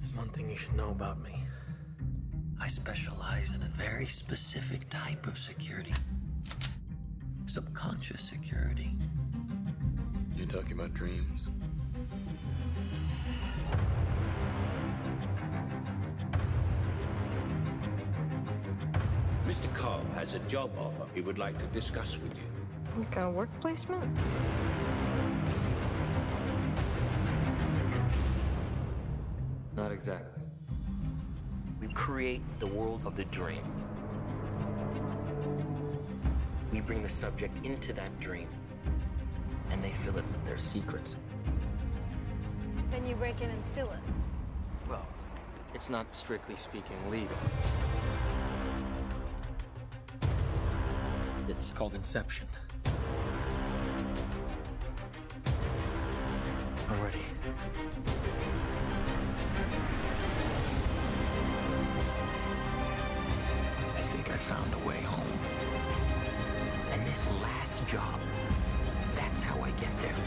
One thing you should know about me. I specialize in a very specific type of security. Subconscious security. You're talking about dreams? Mr. Cobb has a job offer he would like to discuss with you. Like a work placement? Not exactly. We create the world of the dream. We bring the subject into that dream, and they fill it with their secrets. Then you break in and steal it. Well, it's not strictly speaking legal. It's called Inception. Already. I think I found a way home. And this last job, that's how I get there.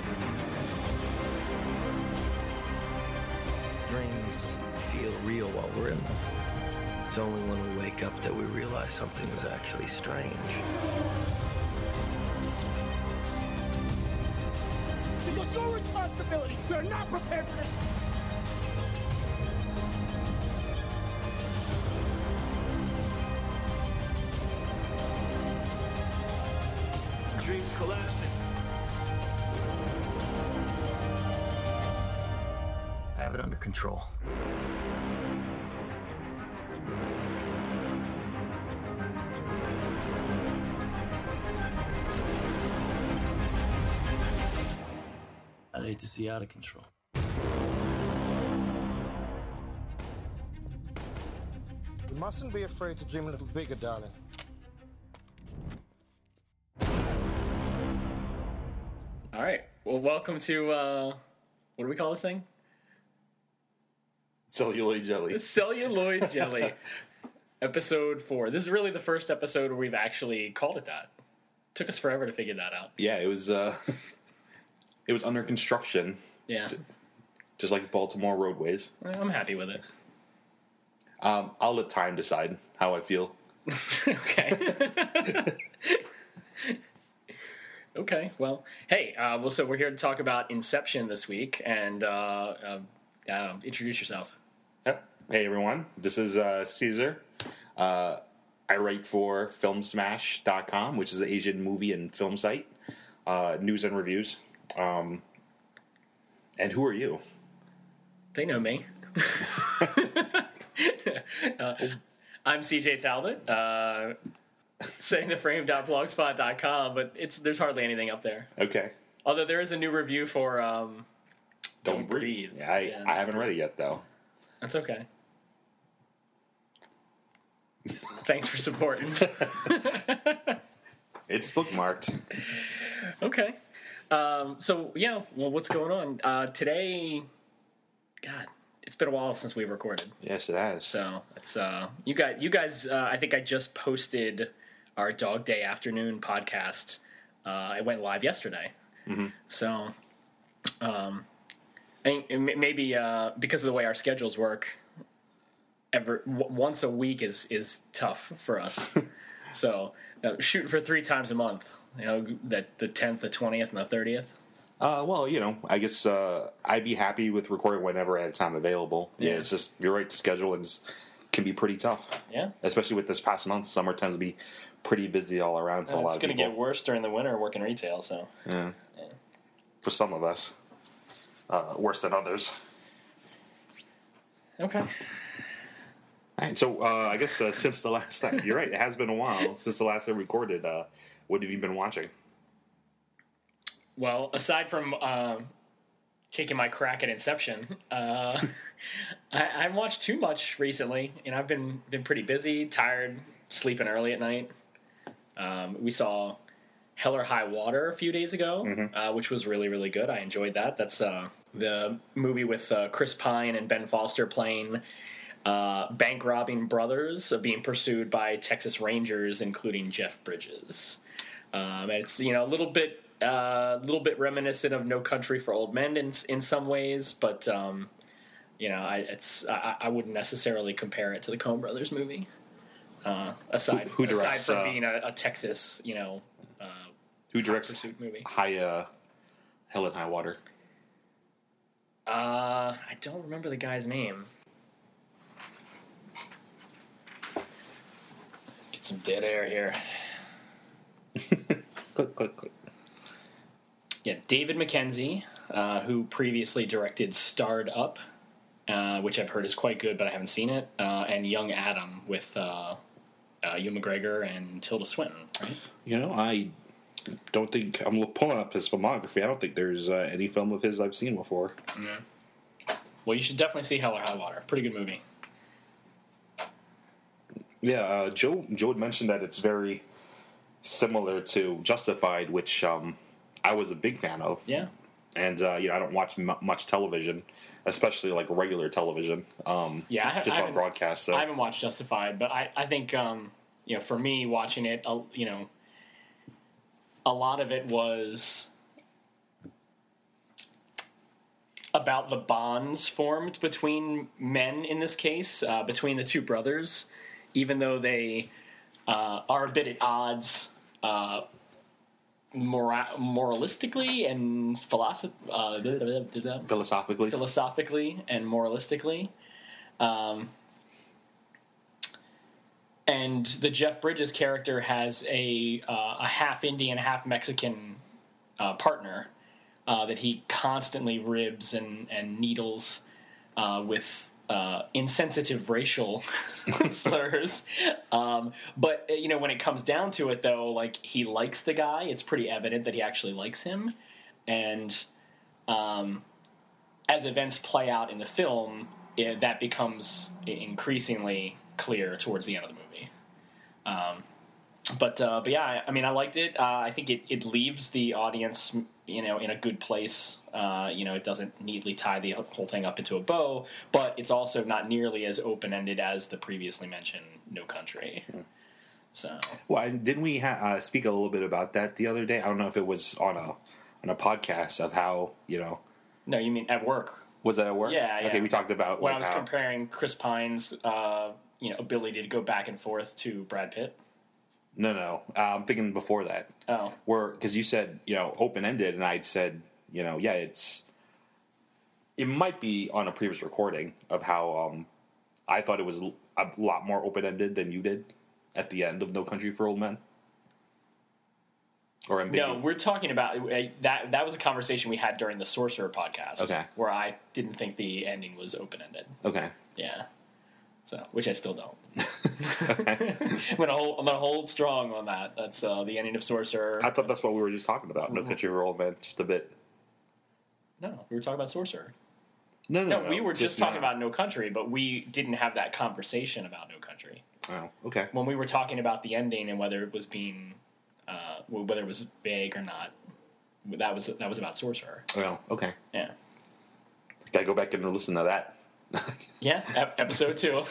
Dreams feel real while we're in them. It's only when we wake up that we realize something was actually strange. This was your responsibility. We are not prepared for this. The dream's collapsing. I have it under control. I'd hate to see out of control. You mustn't be afraid to dream a little bigger, darling. All right. Well, welcome to, what do we call this thing? Celluloid jelly. Celluloid Jelly. Episode 4. This is really the first episode where we've actually called it that. Took us forever to figure that out. Yeah, it was under construction. Yeah. Just like Baltimore roadways. I'm happy with it. I'll let time decide how I feel. Okay. Okay, well, hey, so we're here to talk about Inception this week, and introduce yourself. Yep. Hey, everyone. This is Caesar. I write for Filmsmash.com, which is an Asian movie and film site. News and reviews. And who are you? They know me. I'm CJ Talbot. Settingtheframe.blogspot.com, but there's hardly anything up there. Okay. Although there is a new review for Don't Breathe. Yeah, I haven't read it yet, though. That's okay. Thanks for supporting. It's bookmarked. Okay. So, yeah, well, what's going on? Today, God, it's been a while since we recorded. Yes, it has. So, it's, you guys, I think I just posted our Dog Day Afternoon podcast. It went live yesterday. Mm-hmm. So, I think maybe because of the way our schedules work, once a week is tough for us. So, shooting for 3 times a month. You know, that the 10th, the 20th, and the 30th. Well, I guess I'd be happy with recording whenever I have time available. Yeah, it's just you're right. The schedule can be pretty tough. Yeah, especially with this past month. Summer tends to be pretty busy all around for a lot of people. It's going to get worse during the winter working retail. So yeah. For some of us, worse than others. Okay. All right. So I guess since the last time, you're right. It has been a while since the last time we recorded. What have you been watching? Well, aside from taking my crack at Inception, I haven't watched too much recently, and I've been pretty busy, tired, sleeping early at night. We saw Hell or High Water a few days ago, which was really, really good. I enjoyed that. That's the movie with Chris Pine and Ben Foster playing bank robbing brothers being pursued by Texas Rangers, including Jeff Bridges. And it's a little bit reminiscent of No Country for Old Men in some ways, but I wouldn't necessarily compare it to the Coen Brothers movie. Aside directs, from being a Texas, who directs pursuit movie? Hell and High Water? I don't remember the guy's name. Get some dead air here. Click. Yeah, David Mackenzie, who previously directed Starred Up, which I've heard is quite good, but I haven't seen it, and Young Adam with Ewan McGregor and Tilda Swinton, right? I don't think... I'm pulling up his filmography. I don't think there's any film of his I've seen before. Mm-hmm. Well, you should definitely see Hell or High Water. Pretty good movie. Yeah, Joe had mentioned that it's very similar to Justified, which I was a big fan of. Yeah. And, I don't watch much television, especially, like, regular television. Just on broadcast. So. I haven't watched Justified, but I think, for me, watching it, a lot of it was about the bonds formed between men in this case, between the two brothers, even though they are a bit at odds moralistically and philosophically and moralistically. And the Jeff Bridges character has a half Indian, half Mexican partner that he constantly ribs and needles with insensitive racial slurs. But when it comes down to it, though, like, he likes the guy. It's pretty evident that he actually likes him. And as events play out in the film, that becomes increasingly clear towards the end of the movie. But yeah, I mean, I liked it. I think it leaves the audience, in a good place. It doesn't neatly tie the whole thing up into a bow, but it's also not nearly as open-ended as the previously mentioned No Country. So, well, didn't we speak a little bit about that the other day? I don't know if it was on a podcast of how No, you mean at work? Was that at work? Yeah. Okay, we talked about when I was comparing Chris Pine's ability to go back and forth to Brad Pitt. No. I'm thinking before that. Oh. Because you said, open-ended, and I'd said, it might be on a previous recording of how I thought it was a lot more open-ended than you did at the end of No Country for Old Men. Or No, we're talking about that was a conversation we had during the Sorcerer podcast. Okay. Where I didn't think the ending was open-ended. Okay. Yeah. So, which I still don't. I'm gonna hold strong on that. That's the ending of Sorcerer. I thought that's what we were just talking about. No Country for Old Men, just a bit. No, we were talking about Sorcerer. No. We were just talking about No Country, but we didn't have that conversation about No Country. Oh, okay. When we were talking about the ending and whether it was being, whether it was vague or not, that was about Sorcerer. Oh, okay. Yeah. Gotta go back and listen to that. Yeah, episode 2.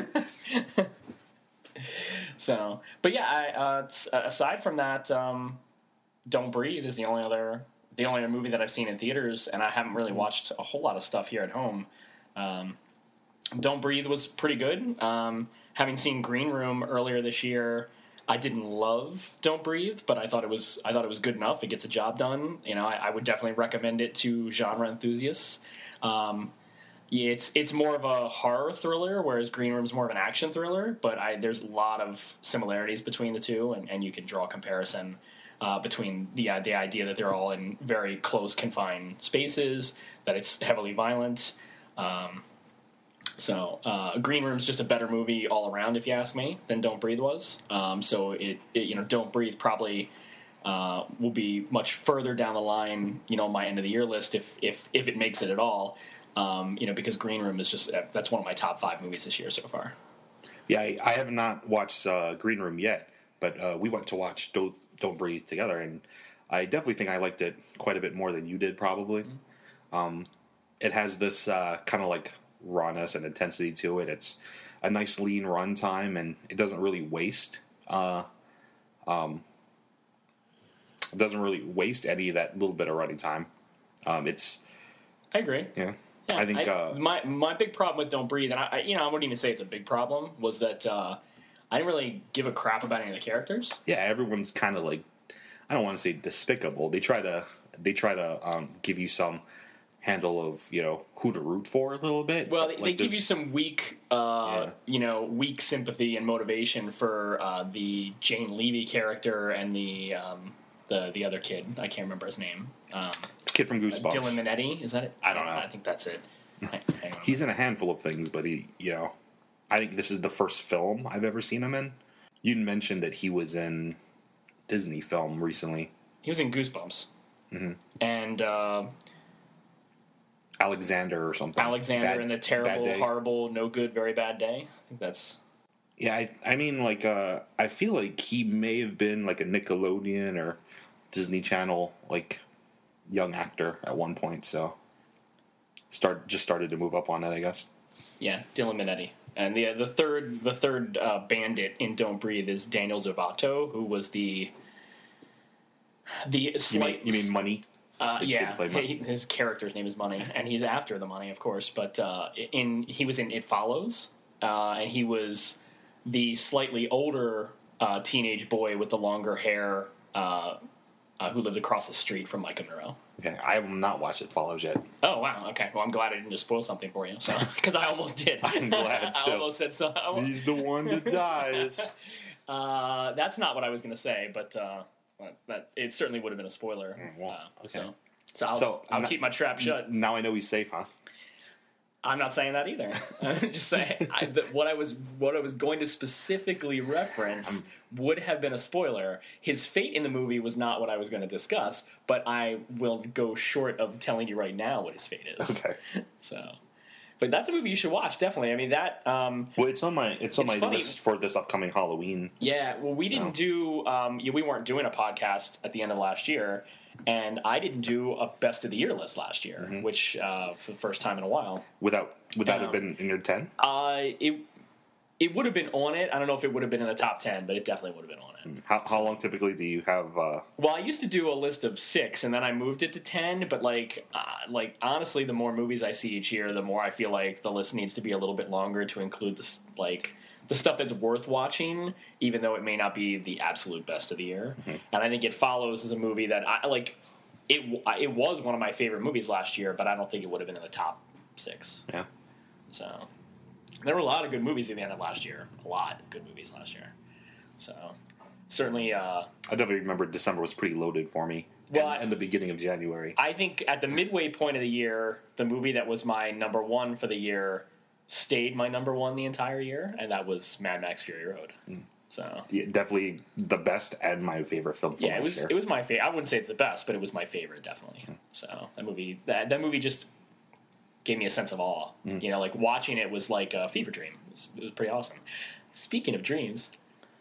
So, but yeah, aside from that, Don't Breathe is the only other movie that I've seen in theaters, and I haven't really watched a whole lot of stuff here at home. Don't Breathe was pretty good. Having seen Green Room earlier this year, I didn't love Don't Breathe, but I thought it was good enough. It gets a job done. I would definitely recommend it to genre enthusiasts. It's more of a horror thriller, whereas Green Room's more of an action thriller. But there's a lot of similarities between the two, and you can draw a comparison between the idea that they're all in very close, confined spaces, that it's heavily violent. So Green Room's just a better movie all around, if you ask me, than Don't Breathe was. So Don't Breathe probably will be much further down the line, on my end of the year list if it makes it at all. Because Green Room is that's one of my top 5 movies this year so far. Yeah, I have not watched Green Room yet, but we went to watch Don't Breathe together, and I definitely think I liked it quite a bit more than you did, probably. Mm-hmm. It has this kind of like rawness and intensity to it. It's a nice lean run time, and it doesn't really waste. It doesn't really waste any of that little bit of running time. I agree. Yeah. I think my big problem with Don't Breathe, and I wouldn't even say it's a big problem, was that I didn't really give a crap about any of the characters. yeah, everyone's kind of like, I don't want to say despicable. They try to give you some handle of who to root for a little bit. Well, they give you some weak weak sympathy and motivation for the Jane Levy character and the other kid. I can't remember his name. The kid from Goosebumps. Dylan Minetti, is that it? I don't know. I think that's it. Hang on. He's in a handful of things, but I think this is the first film I've ever seen him in. You mentioned that he was in Disney film recently. He was in Goosebumps. Mm-hmm. And Alexander or something. Alexander in the terrible, horrible, no good, very bad day. I think that's... Yeah, I mean, like, I feel like he may have been like a Nickelodeon or Disney Channel, like, young actor at one point, so started to move up on it, I guess. Yeah, Dylan Minetti. And the third bandit in Don't Breathe is Daniel Zovato, who was the slight... You mean Money? Yeah, his character's name is Money, and he's after the money, of course. But he was in It Follows, and he was the slightly older teenage boy with the longer hair who lived across the street from Micah Monroe. Okay, I have not watched It Follows yet. Oh, wow, okay. Well, I'm glad I didn't just spoil something for you, because I almost did. I'm glad, I almost said so. He's the one that dies. That's not what I was going to say, but it certainly would have been a spoiler. Okay. So I'll keep my trap shut. Now I know he's safe, huh? I'm not saying that either. I'm just saying what I was going to specifically reference would have been a spoiler. His fate in the movie was not what I was going to discuss, but I will go short of telling you right now what his fate is. Okay. But that's a movie you should watch, definitely. I mean that. Well, it's on my funny. list for this upcoming Halloween. Yeah. Well, we didn't do. We weren't doing a podcast at the end of last year. And I didn't do a best of the year list last year, which for the first time in a while. Would that have been in your 10? It would have been on it. I don't know if it would have been in the top 10, but it definitely would have been on it. How long typically do you have? Well, I used to do a list of 6, and then I moved it to 10. But like honestly, the more movies I see each year, the more I feel like the list needs to be a little bit longer to include the stuff that's worth watching, even though it may not be the absolute best of the year. Mm-hmm. And I think It Follows is a movie that I like. It was one of my favorite movies last year, but I don't think it would have been in the top 6. Yeah. So there were a lot of good movies at the end of last year. A lot of good movies last year. So certainly. I definitely remember December was pretty loaded for me. Well, and the beginning of January. I think at the midway point of the year, the movie that was my number one for the year stayed my number one the entire year, and that was Mad Max Fury Road. So yeah, definitely the best and my favorite film from last year. It was my favorite. I wouldn't say it's the best, but it was my favorite, definitely. So that movie just gave me a sense of awe. Like watching it was like a fever dream. It was pretty awesome. Speaking of dreams,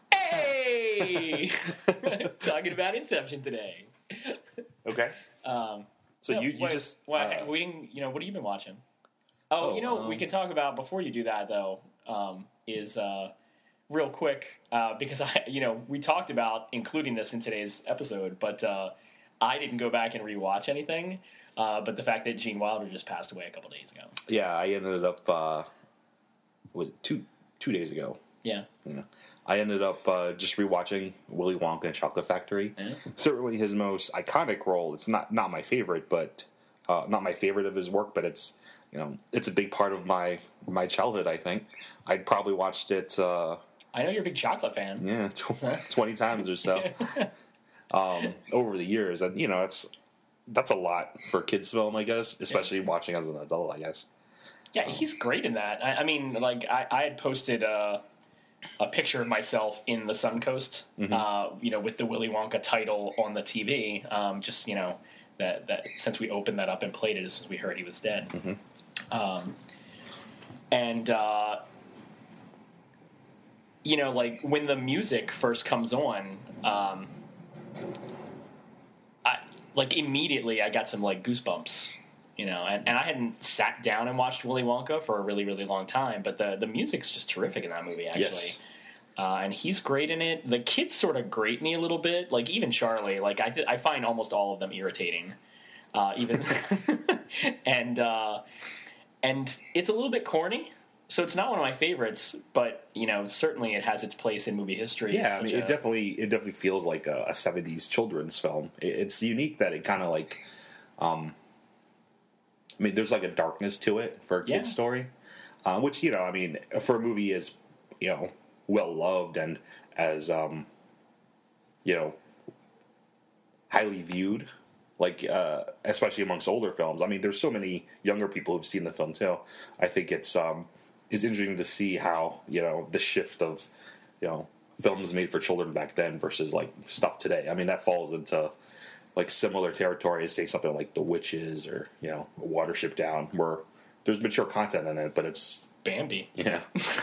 hey, talking about Inception today. Okay. So you just we didn't. What have you been watching? We can talk about before you do that though. Is real quick because we talked about including this in today's episode, but I didn't go back and rewatch anything. But the fact that Gene Wilder just passed away a couple days ago. Yeah, I ended up was it 2 days ago. Yeah. I ended up just rewatching Willy Wonka and Chocolate Factory. Yeah. Certainly his most iconic role. It's not my favorite, but not my favorite of his work, but it's it's a big part of my childhood, I think. I'd probably watched it... I know you're a big chocolate fan. Yeah, 20 times or so. Over the years. And, that's a lot for a kid's film, I guess, especially watching as an adult, I guess. Yeah, he's great in that. I mean, like, I had posted a picture of myself in the Suncoast, with the Willy Wonka title on the TV, that since we opened that up and played it as soon as we heard he was dead. Like when the music first comes on, immediately I got some like goosebumps, and I hadn't sat down and watched Willy Wonka for a really, really long time, but the music's just terrific in that movie, actually. Yes. And he's great in it. The kids sort of grate me a little bit, like even Charlie. Like I find almost all of them irritating, even. and it's a little bit corny. So it's not one of my favorites, but certainly it has its place in movie history. Yeah, I mean, it definitely feels like a 70s children's film. It's unique that it kind of like, I mean, there's like a darkness to it for a kid's story, which I mean, for a movie is well loved and as highly viewed. Like, especially amongst older films. I mean, there's so many younger people who've seen the film too. I think it's interesting to see how the shift of films made for children back then versus like stuff today. I mean, that falls into like similar territory as say something like The Witches or Watership Down, where there's mature content in it, but it's Bambi. Yeah.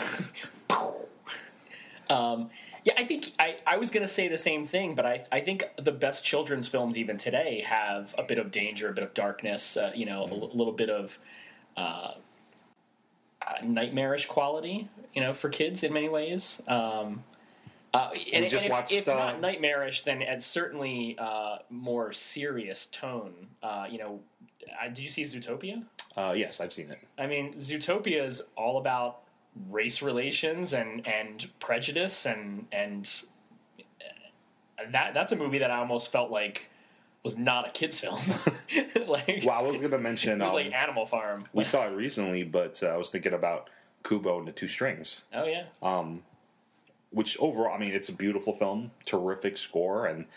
Yeah, I think I was going to say the same thing, but I think the best children's films even today have a bit of danger, a bit of darkness, a little bit of nightmarish quality, for kids in many ways. If not nightmarish, then it's certainly more serious tone. Did you see Zootopia? Yes, I've seen it. I mean, Zootopia is all about race relations and prejudice and that's a movie that I almost felt like was not a kid's film. Like, well, I was going to mention it was like Animal Farm. We saw it recently, but I was thinking about Kubo and the Two Strings. Oh yeah. Which overall, I mean, it's a beautiful film, terrific score, and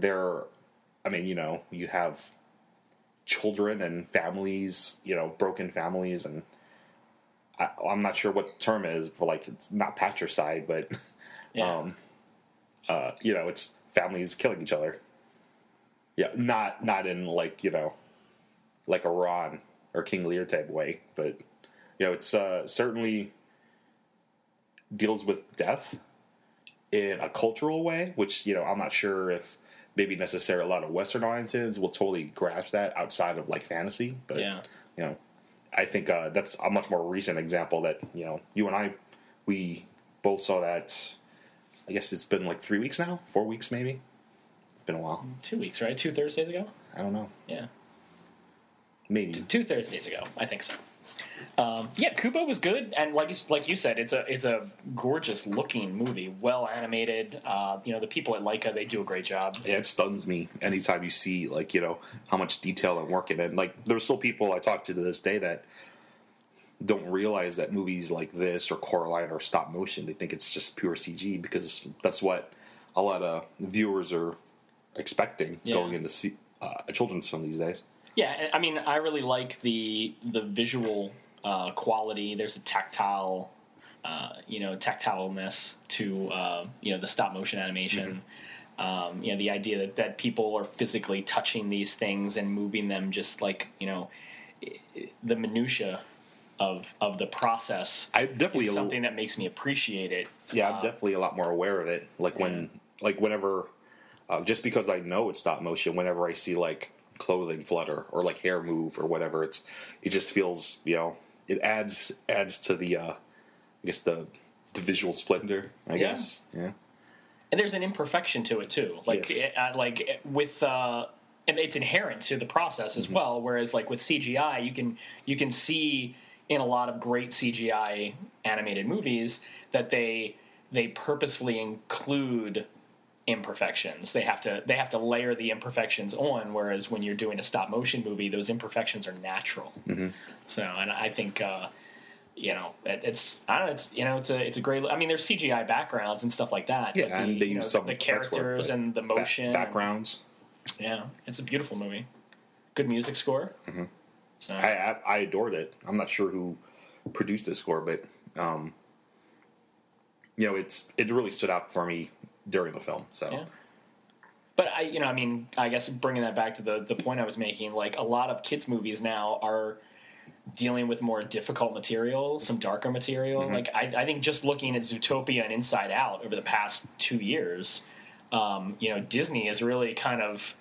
you have children and families, broken families, and I'm not sure what the term is for, like, it's not patricide, but yeah. It's families killing each other. Yeah, not in like like a Ron or King Lear type way, but it's certainly deals with death in a cultural way, which I'm not sure if maybe necessarily a lot of Western audiences will totally grasp that outside of like fantasy, but I think that's a much more recent example that you and we both saw that. I guess it's been like 3 weeks now, 4 weeks maybe. It's been a while. 2 weeks, right? 2 Thursdays ago. I don't know. Yeah, maybe 2 Thursdays ago. I think so. Kubo was good, and like you said, it's a gorgeous looking movie, well animated. The people at Laika, they do a great job. Yeah, it stuns me anytime you see like how much detail and work in it. And, like, there's still people I talk to this day that don't realize that movies like this or Coraline or stop motion, they think it's just pure CG because that's what a lot of viewers are expecting going into see a children's film these days. Yeah, I mean, I really like the visual quality. There's a tactileness to the stop motion animation. Mm-hmm. The idea that people are physically touching these things and moving them, just like the minutia of the process. I definitely is something that makes me appreciate it. Yeah, I'm definitely a lot more aware of it. Like whenever, just because I know it's stop motion, whenever I see like clothing flutter or like hair move or whatever, it just feels it adds to the I guess the visual splendor, I guess. Yeah. And there's an imperfection to it too, like yes. And it's inherent to the process as well. Whereas like with CGI, you can see in a lot of great CGI animated movies that they purposefully include imperfections. They have to layer the imperfections on, whereas when you're doing a stop motion movie, those imperfections are natural. Mm-hmm. So, and I think it's a great. I mean, there's CGI backgrounds and stuff like that. Yeah, and they use some the characters and the motion backgrounds. Yeah, it's a beautiful movie. Good music score. Mm-hmm. So I adored it. I'm not sure who produced the score, but it really stood out for me during the film. So, yeah. But I guess bringing that back to the point I was making, like a lot of kids' movies now are dealing with more difficult material, some darker material. Mm-hmm. Like I think just looking at Zootopia and Inside Out over the past 2 years, Disney is really kind of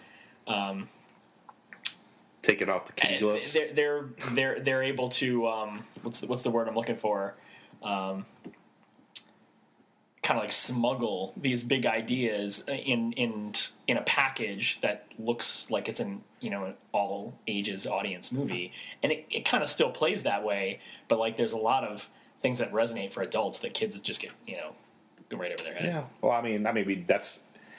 taking off the kid gloves. They're able to what's the word I'm looking for? kind of like smuggle these big ideas in a package that looks like it's an all ages audience movie, and it kind of still plays that way, but like there's a lot of things that resonate for adults that kids just get go right over their head. Yeah. Well, I mean, maybe that's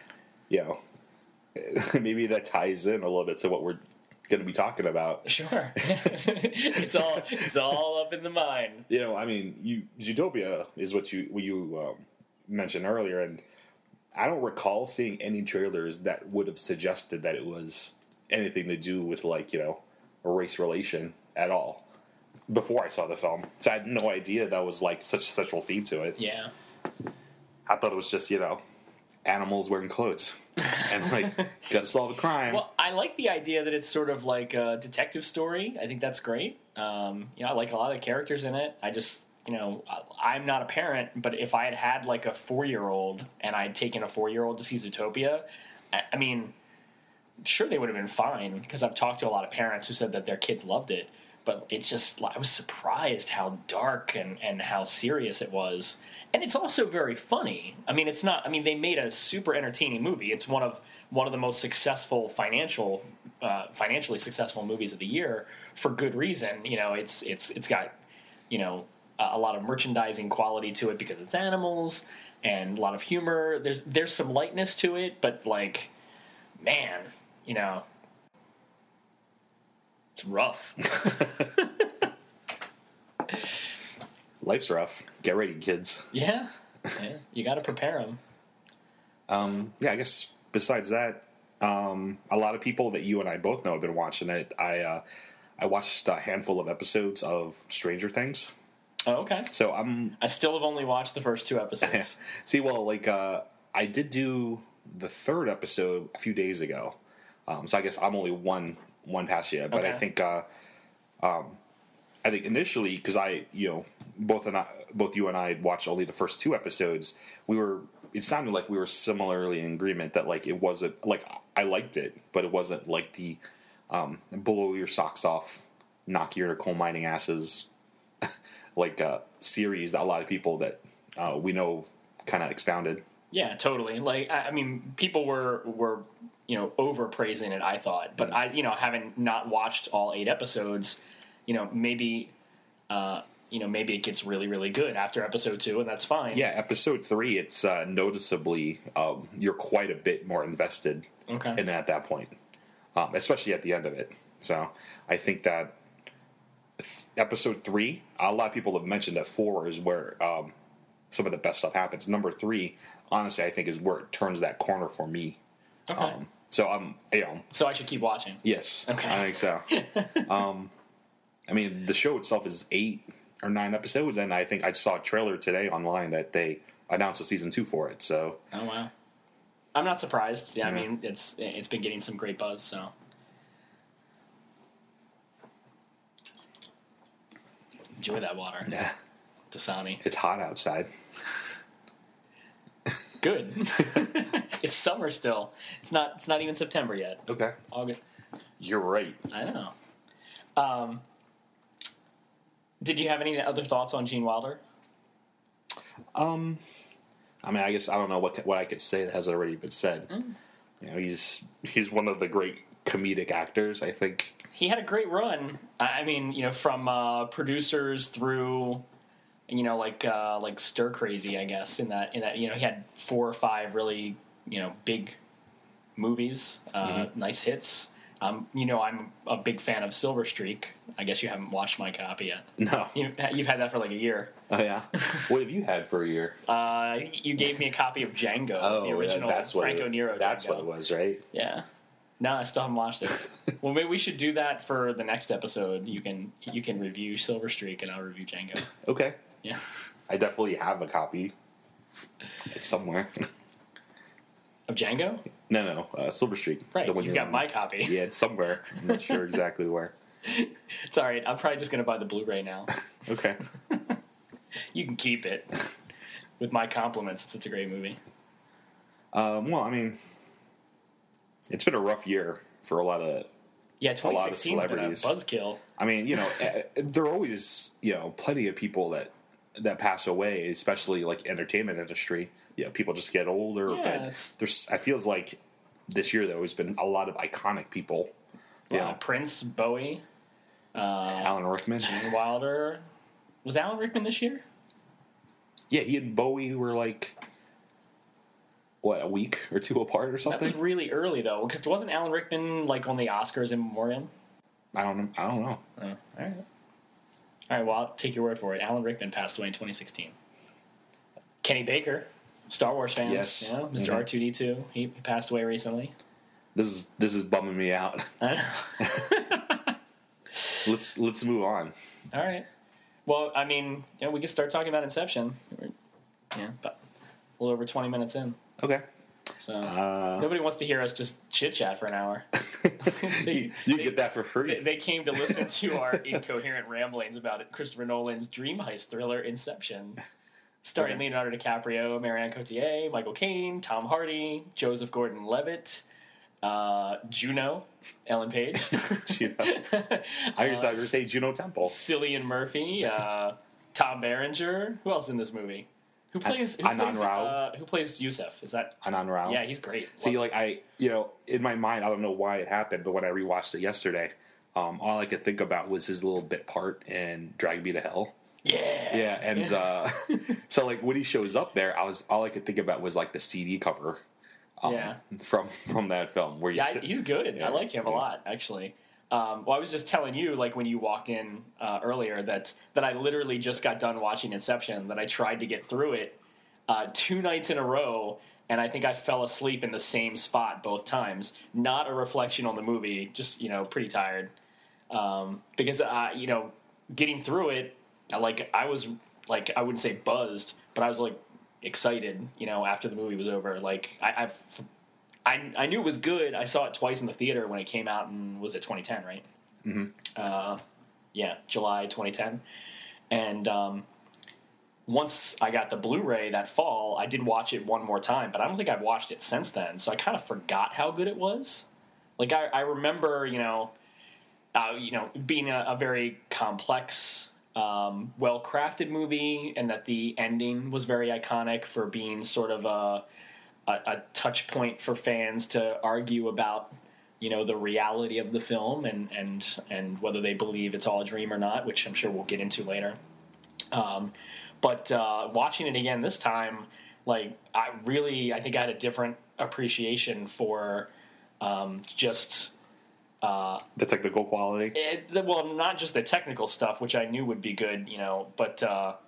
maybe that ties in a little bit to what we're going to be talking about. Sure. it's all up in the mind. I mean, Zootopia is what you mentioned earlier, and I don't recall seeing any trailers that would have suggested that it was anything to do with a race relation at all before I saw the film. So I had no idea that was like such a central theme to it. Yeah. I thought it was just animals wearing clothes and gotta solve a crime. Well, I like the idea that it's sort of like a detective story. I think that's great. I like a lot of the characters in it. I just I'm not a parent, but if I had like a 4-year-old and I'd taken a 4-year-old to see Zootopia, I mean, sure they would have been fine, because I've talked to a lot of parents who said that their kids loved it, but it's just, I was surprised how dark and how serious it was. And it's also very funny. I mean, they made a super entertaining movie. It's one of the most successful financially successful movies of the year for good reason. It's got, a lot of merchandising quality to it because it's animals, and a lot of humor. There's some lightness to it, but like, man, it's rough. Life's rough. Get ready, kids. Yeah. You got to prepare them. Yeah, I guess besides that, a lot of people that you and I both know have been watching it. I watched a handful of episodes of Stranger Things. Oh, okay. So I still have only watched the first 2 episodes. See, well, I did do the 3rd episode a few days ago. So I guess I'm only one past yet. But okay. I think initially, because both you and I watched only the first 2 episodes, it sounded like we were similarly in agreement that it wasn't I liked it, but it wasn't like the blow your socks off, knock your coal mining asses series that a lot of people that we know kind of expounded. Yeah, totally. I mean, people were overpraising it, I thought, but I having not watched all 8 episodes, maybe it gets really, really good after episode 2, and that's fine. Yeah, episode 3, it's noticeably you're quite a bit more invested in it at that point, especially at the end of it. So I think that episode 3, a lot of people have mentioned that 4 is where some of the best stuff happens. Number 3, honestly, I think is where it turns that corner for me. Okay. So So I should keep watching. Yes. Okay. I think so. I mean, the show itself is 8 or 9 episodes, and I think I saw a trailer today online that they announced a season 2 for it. So. Oh wow. I'm not surprised. Yeah, I mean, it's been getting some great buzz. So. Enjoy that water. Yeah. Dasani. It's hot outside. Good. It's summer still. It's not even September yet. Okay. August. You're right. I know. Did you have any other thoughts on Gene Wilder? I mean, I guess I don't know what I could say that has already been said. He's one of the great comedic actors, I think. He had a great run. I mean, from producers through, like Stir Crazy, I guess. In that, he had 4 or 5 really, big movies, nice hits. I'm a big fan of Silver Streak. I guess you haven't watched my copy yet. No. You've had that for like a year. Oh, yeah? What have you had for a year? You gave me a copy of Django, the original Franco Nero. That's Django. what it was, right? Yeah. No, I still haven't watched it. Well, maybe we should do that for the next episode. You can review Silver Streak, and I'll review Django. Okay. Yeah. I definitely have a copy. It's somewhere. Of Django? No, Silver Streak. Right, you've got my copy. Yeah, it's somewhere. I'm not sure exactly where. It's all right. I'm probably just going to buy the Blu-ray now. Okay. You can keep it. With my compliments, it's such a great movie. Well, I mean, it's been a rough year for a lot of 2016's been a buzzkill. I mean, there are always, plenty of people that that pass away, especially like entertainment industry. Yeah, people just get older. Yeah, but it feels like this year though has been a lot of iconic people. Prince, Bowie, Alan Rickman, Gene Wilder. Was Alan Rickman this year? Yeah, he and Bowie were like a week or two apart or something. That was really early though, because wasn't Alan Rickman like on the Oscars in memoriam? I don't know. Oh, all right, well, I'll take your word for it. Alan Rickman passed away in 2016. Kenny Baker, Star Wars fans, yes, Mr. R2D2, he passed away recently. This is bumming me out. I know. Let's move on. All right. Well, I mean, we can start talking about Inception. But a little over 20 minutes in. Okay. So nobody wants to hear us just chit chat for an hour. You get that for free. They came to listen to our incoherent ramblings about it. Christopher Nolan's dream heist thriller Inception, starring Leonardo DiCaprio, Marianne Cotillard, Michael Caine, Tom Hardy, Joseph Gordon-Levitt, Juno, Ellen Page. Juno. I just thought you were going to say Juno Temple. Cillian Murphy, Tom Berenger. Who else is in this movie? Who plays Yusuf? Is that Anand Rao? Yeah, he's great. See, in my mind, I don't know why it happened, but when I rewatched it yesterday, all I could think about was his little bit part in Drag Me to Hell. Yeah, and so like when he shows up there, all I could think about was like the CD cover. From that film where he's good. I like him a lot, actually. Well, I was just telling you, like when you walked in earlier, that I literally just got done watching Inception. That I tried to get through it 2 nights in a row, and I think I fell asleep in the same spot both times. Not a reflection on the movie, just pretty tired. Because getting through it, I was like I wouldn't say buzzed, but I was like excited. After the movie was over, like I knew it was good. I saw it twice in the theater when it came out, and was it 2010, right? Mm-hmm. July 2010. And once I got the Blu-ray that fall, I did watch it one more time, but I don't think I've watched it since then. So I kind of forgot how good it was. Like I remember, being a very complex, well-crafted movie, and that the ending was very iconic for being sort of a touch point for fans to argue about, the reality of the film and whether they believe it's all a dream or not, which I'm sure we'll get into later. But watching it again this time, like I think I had a different appreciation for just the technical quality. Well, not just the technical stuff, which I knew would be good, but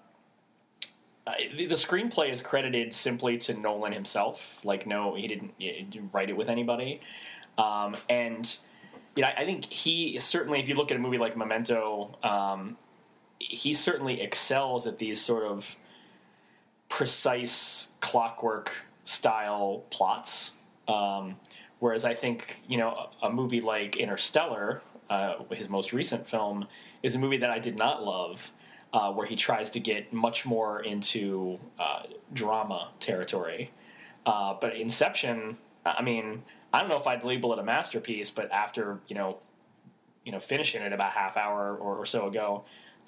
the screenplay is credited simply to Nolan himself. Like, no, he didn't write it with anybody. And I think he certainly, if you look at a movie like Memento, he certainly excels at these sort of precise clockwork style plots. Whereas I think, a movie like Interstellar, his most recent film, is a movie that I did not love. Where he tries to get much more into drama territory. But Inception, I mean, I don't know if I'd label it a masterpiece, but after, finishing it about half hour or so ago,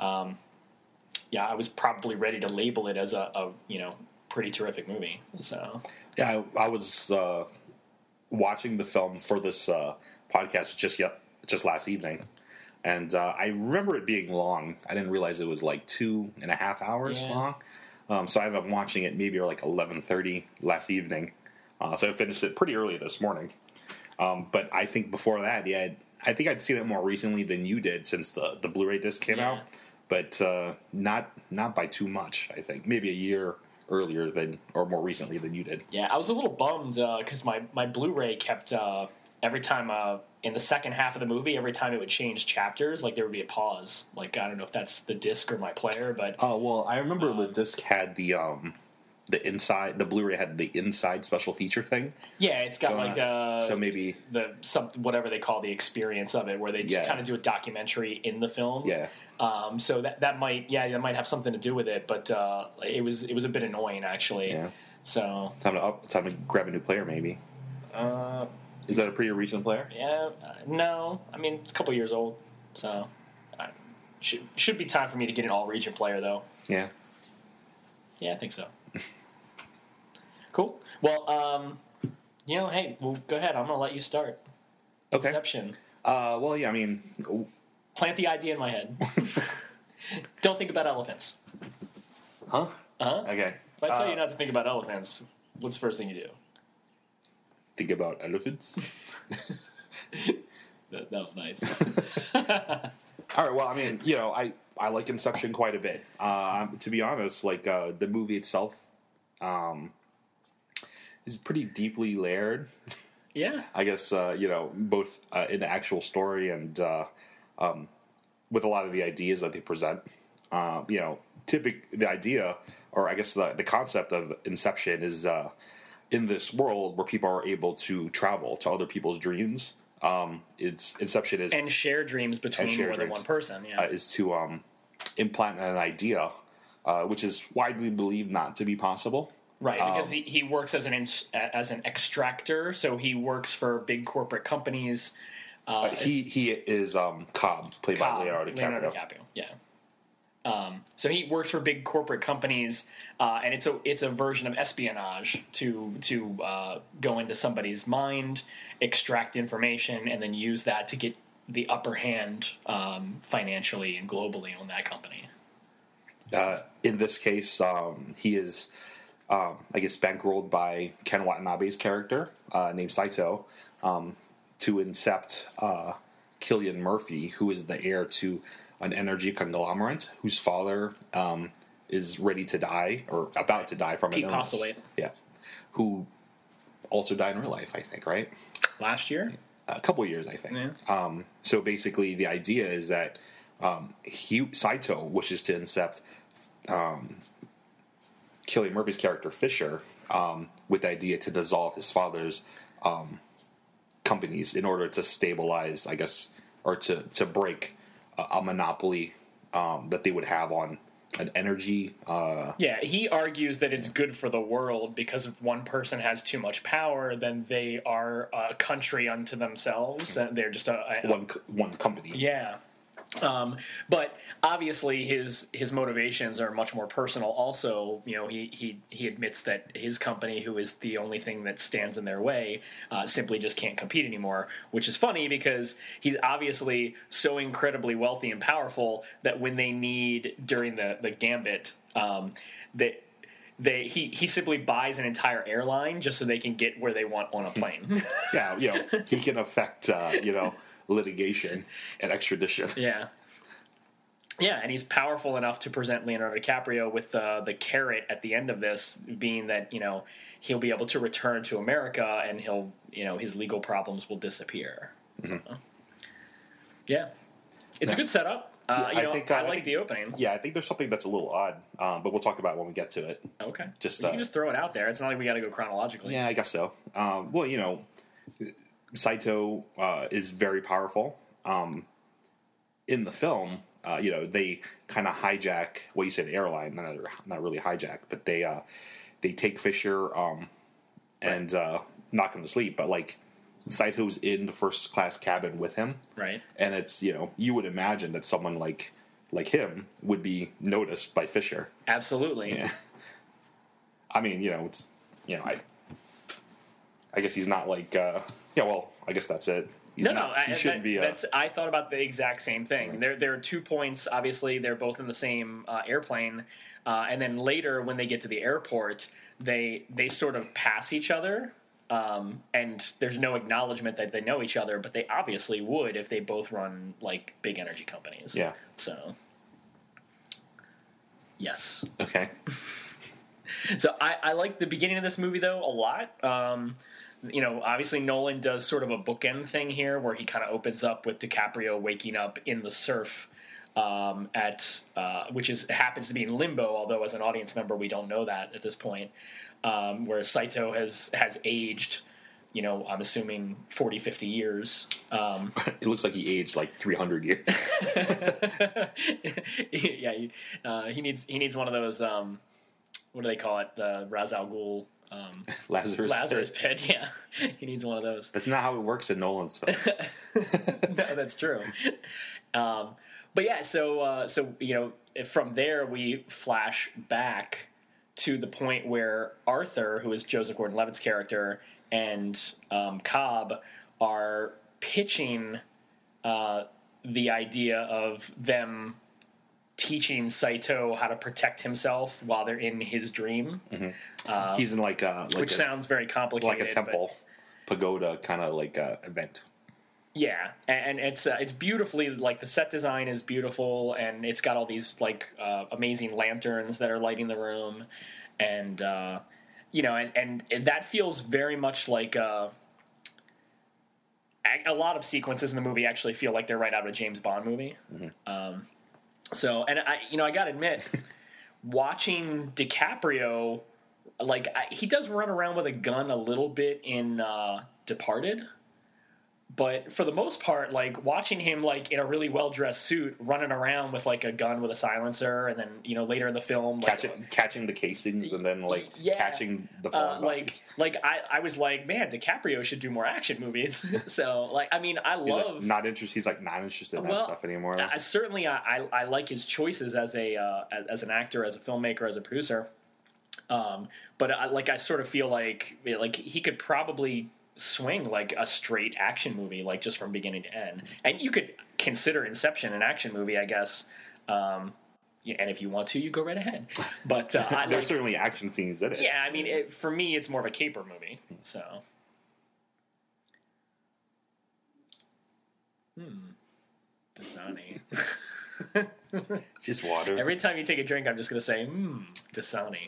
I was probably ready to label it as a pretty terrific movie. So yeah, I was watching the film for this podcast just last evening. And I remember it being long. I didn't realize it was like 2.5 hours long. So I ended up watching it maybe like 11:30 last evening. So I finished it pretty early this morning. But I think before that, I think I'd seen it more recently than you did since the Blu-ray disc came out. But not by too much, I think. Maybe a year earlier or more recently than you did. Yeah, I was a little bummed because my Blu-ray kept every time in the second half of the movie, every time it would change chapters, like there would be a pause. Like I don't know if that's the disc or my player, but well, I remember the disc had the inside. The Blu-ray had the inside special feature thing. Yeah, it's got so maybe whatever they call the experience of it, where they just kind of do a documentary in the film. Yeah. So that might have something to do with it, but it was a bit annoying actually. Yeah. So time to grab a new player maybe. Is that a pretty recent player? Yeah, no. I mean, it's a couple years old, so should be time for me to get an all-region player, though. Yeah. Yeah, I think so. Cool. Well, hey, well, go ahead. I'm gonna let you start. Okay. Inception. Well, yeah, I mean, Plant the idea in my head. Don't think about elephants. huh? If Okay. I tell you not to think about elephants, what's the first thing you do? Think about elephants. That was nice. All right. Well, I mean, you know, I like Inception quite a bit. To be honest, like the movie itself is pretty deeply layered. Yeah. I guess you know, both in the actual story and with a lot of the ideas that they present. You know, the idea, or I guess the concept of Inception is in this world where people are able to travel to other people's dreams. Inception is and share dreams between more than one person. Yeah. is to implant an idea, which is widely believed not to be possible. Right, because he works as an extractor, so he works for big corporate companies. He is Cobb, played by Leonardo DiCaprio. Yeah. So he works for big corporate companies, and it's a version of espionage to go into somebody's mind, extract information, and then use that to get the upper hand financially and globally on that company. In this case, he is, I guess, bankrolled by Ken Watanabe's character named Saito to incept Cillian Murphy, who is the heir to an energy conglomerate whose father is ready to die or about to die from an illness. Postlewaite. Yeah, who also died in real life, I think, right? Last year? A couple of years, I think. Yeah. So basically, the idea is that Saito wishes to incept Cillian Murphy's character Fisher with the idea to dissolve his father's companies in order to stabilize, I guess, or to break a monopoly that they would have on an energy. Yeah, he argues that it's good for the world because if one person has too much power, then they are a country unto themselves. They're just one company. Yeah. But obviously his motivations are much more personal. Also, you know, he admits that his company, who is the only thing that stands in their way, simply just can't compete anymore, which is funny because he's obviously so incredibly wealthy and powerful that when they need during the gambit, he simply buys an entire airline just so they can get where they want on a plane. Yeah, you know, he can affect litigation and extradition. Yeah, and he's powerful enough to present Leonardo DiCaprio with the carrot at the end of this, being that, you know, he'll be able to return to America and he'll, you know, his legal problems will disappear. Mm-hmm. So, yeah, it's a good setup. I like the opening. Yeah, I think there's something that's a little odd, but we'll talk about it when we get to it. Okay, you can just throw it out there. It's not like we got to go chronologically. Yeah, I guess so. Well, you know, Saito is very powerful. In the film, you know, they kind of hijack. Well, you say the airline, not really hijack, but they take Fisher and knock him to sleep. But like, Saito's in the first class cabin with him, right? And it's, you know, you would imagine that someone like him would be noticed by Fisher. Absolutely. Yeah. I mean, you know, it's, you know, I guess he's not like. Yeah, well, I guess that's it. He shouldn't be. I thought about the exact same thing. Right. There are 2 points. Obviously, they're both in the same airplane, and then later when they get to the airport, they sort of pass each other, and there's no acknowledgement that they know each other, but they obviously would if they both run like big energy companies. Yeah. So, yes. Okay. So I like the beginning of this movie though a lot. You know, obviously Nolan does sort of a bookend thing here where he kind of opens up with DiCaprio waking up in the surf which happens to be in limbo, although as an audience member we don't know that at this point, whereas Saito has aged, you know, I'm assuming 40, 50 years. It looks like he aged like 300 years. Yeah, he needs one of those, what do they call it, the Ra's al Ghul... Lazarus Pit. Yeah, he needs one of those. That's not how it works in Nolan's films. No, that's true. But yeah, so you know, from there we flash back to the point where Arthur, who is Joseph Gordon-Levitt's character, and Cobb are pitching the idea of them teaching Saito how to protect himself while they're in his dream. He's in which sounds very complicated. like a temple pagoda kind of event. Yeah, and it's beautifully, like, the set design is beautiful, and it's got all these amazing lanterns that are lighting the room, and and that feels very much like a lot of sequences in the movie actually feel like they're right out of a James Bond movie. So, and I gotta admit, watching DiCaprio, he does run around with a gun a little bit in Departed. But for the most part, watching him in a really well-dressed suit, running around with a gun with a silencer, and then later in the film, catching the casings and then catching the fallen bodies. I was like, man, DiCaprio should do more action movies. So I love he's not interested in that stuff anymore. Certainly, I like his choices as an actor, as a filmmaker, as a producer. But I sort of feel like he could probably swing a straight action movie, just from beginning to end. And you could consider Inception an action movie, I guess. And if you want to, you go right ahead. But there's certainly action scenes in it. Yeah, for me, it's more of a caper movie. So, Dasani. Just water. Every time you take a drink, I'm just going to say, Dasani.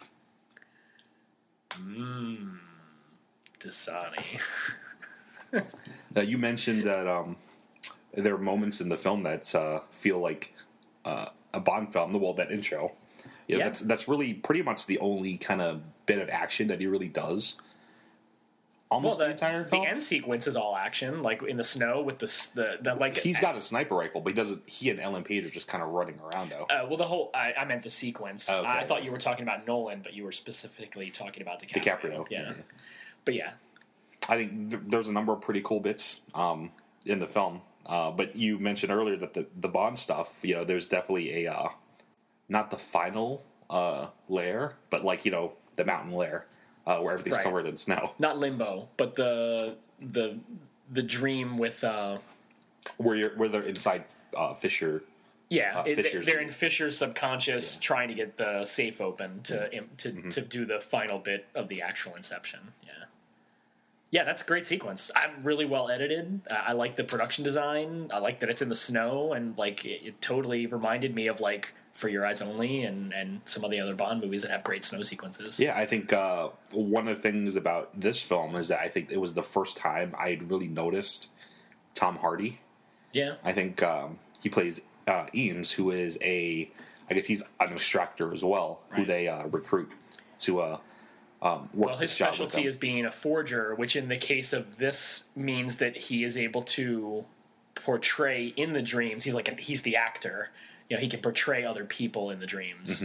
Dasani. Now, you mentioned that there are moments in the film that feel like a Bond film. Well, that intro, that's really pretty much the only kind of bit of action that he really does. Almost the entire film. The end sequence is all action, in the snow with the He's got a sniper rifle, but he doesn't. He and Ellen Page are just kind of running around, though. I meant the sequence. Okay. I thought you were talking about Nolan, but you were specifically talking about DiCaprio. Yeah. But yeah, I think there's a number of pretty cool bits in the film. But you mentioned earlier that the Bond stuff, there's definitely a not the final lair, but the mountain lair where everything's covered in snow. Not Limbo, but the dream with where they're inside Fisher. Yeah, they're in Fisher's subconscious, trying to get the safe open to do the final bit of the actual Inception. Yeah, that's a great sequence. I'm really well edited. I like the production design. I like that it's in the snow, and it totally reminded me of For Your Eyes Only and some of the other Bond movies that have great snow sequences. Yeah, I think one of the things about this film is that I think it was the first time I had really noticed Tom Hardy. Yeah, I think he plays Eames, who is I guess he's an extractor as well, who they recruit to work his specialty is being a forger, which in the case of this means that he is able to portray in the dreams. He's the actor. He can portray other people in the dreams.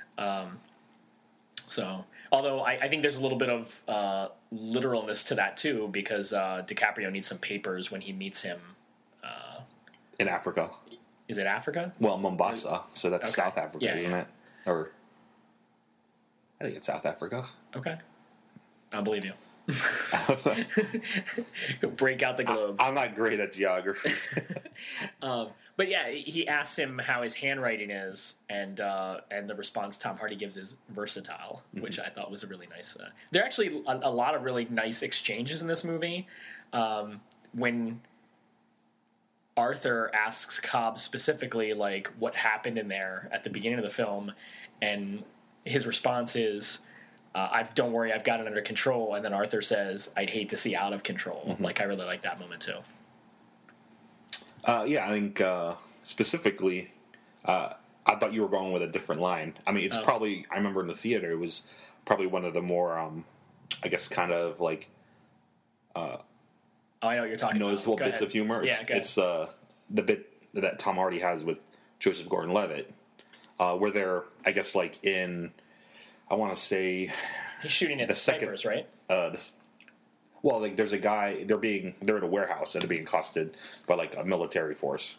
So, although I think there's a little bit of literalness to that too, because DiCaprio needs some papers when he meets him in Africa. Is it Africa? Well, Mombasa, so that's South Africa, isn't it? Or I think it's South Africa. Okay, I believe you. Break out the globe. I'm not great at geography. But yeah, he asks him how his handwriting is, and the response Tom Hardy gives is versatile, which I thought was a really nice. There are actually a lot of really nice exchanges in this movie. When Arthur asks Cobb specifically, what happened in there at the beginning of the film, and his response is, don't worry, I've got it under control. And then Arthur says, I'd hate to see out of control. I really like that moment too. Yeah, I think specifically, I thought you were going with a different line. I mean, it's probably, I remember in the theater, it was probably one of the more, I guess, kind of I know what you're talking about. Noticeable bits of humor. It's the bit that Tom Hardy has with Joseph Gordon-Levitt, where they're, I guess, in, I want to say, he's shooting at the snipers, right? Well, there's a guy. They're in a warehouse and they're being accosted by a military force,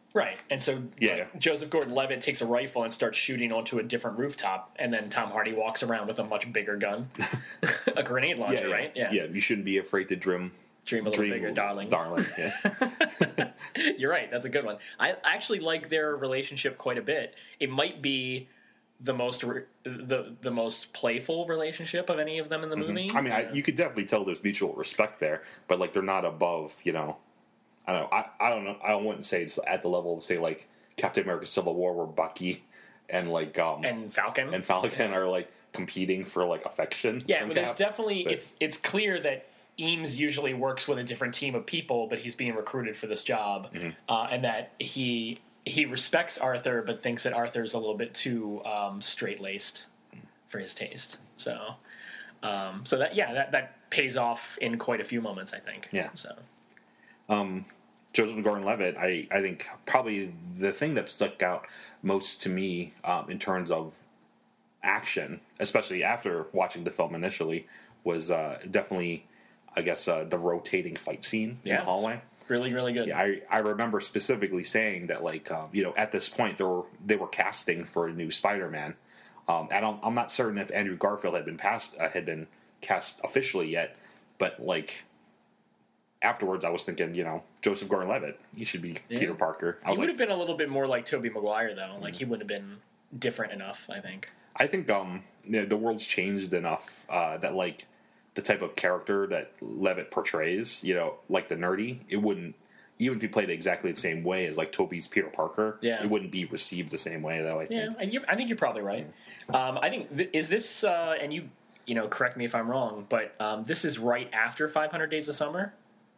Right, and so Yeah. Joseph Gordon-Levitt takes a rifle and starts shooting onto a different rooftop, and then Tom Hardy walks around with a much bigger gun, a grenade launcher, right? Yeah. You shouldn't be afraid to dream a little bigger, darling. Darling, yeah. You're right. That's a good one. I actually like their relationship quite a bit. It might be the most the most playful relationship of any of them in the movie. I mean, you could definitely tell there's mutual respect there, but like they're not above, I don't know. I don't know. I wouldn't say it's at the level of say like Captain America: Civil War, where Bucky and like and Falcon are like competing for like affection. Yeah, but there's definitely it's clear that Eames usually works with a different team of people, but he's being recruited for this job, and that he respects Arthur, but thinks that Arthur's a little bit too straight laced for his taste. So that pays off in quite a few moments, I think. Yeah. So. Joseph Gordon-Levitt, I think probably the thing that stuck out most to me in terms of action, especially after watching the film initially, was definitely, I guess, the rotating fight scene in the hallway. Really, really good. Yeah, I remember specifically saying that, like, at this point they were casting for a new Spider-Man, and I'm not certain if Andrew Garfield had been cast officially yet, but like. Afterwards, I was thinking, Joseph Gordon-Levitt, he should be Peter Parker. He would have been a little bit more like Tobey Maguire, though. Like, he would have been different enough, I think. I think the world's changed enough that, like, the type of character that Levitt portrays, like the nerdy, it wouldn't, even if he played it exactly the same way as, like, Tobey's Peter Parker, it wouldn't be received the same way, though, I think. Yeah, I think you're probably right. I think, is this, and you correct me if I'm wrong, but this is right after 500 Days of Summer?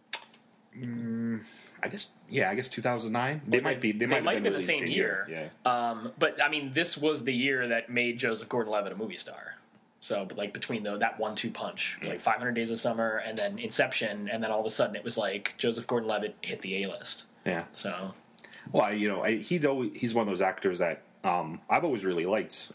I guess 2009. They might be. They might have been the same year. Yeah. But I mean, this was the year that made Joseph Gordon-Levitt a movie star. So, but like between that 1-2 punch, like 500 Days of Summer, and then Inception, and then all of a sudden it was like Joseph Gordon-Levitt hit the A-list. Yeah. So, well, he's one of those actors that I've always really liked.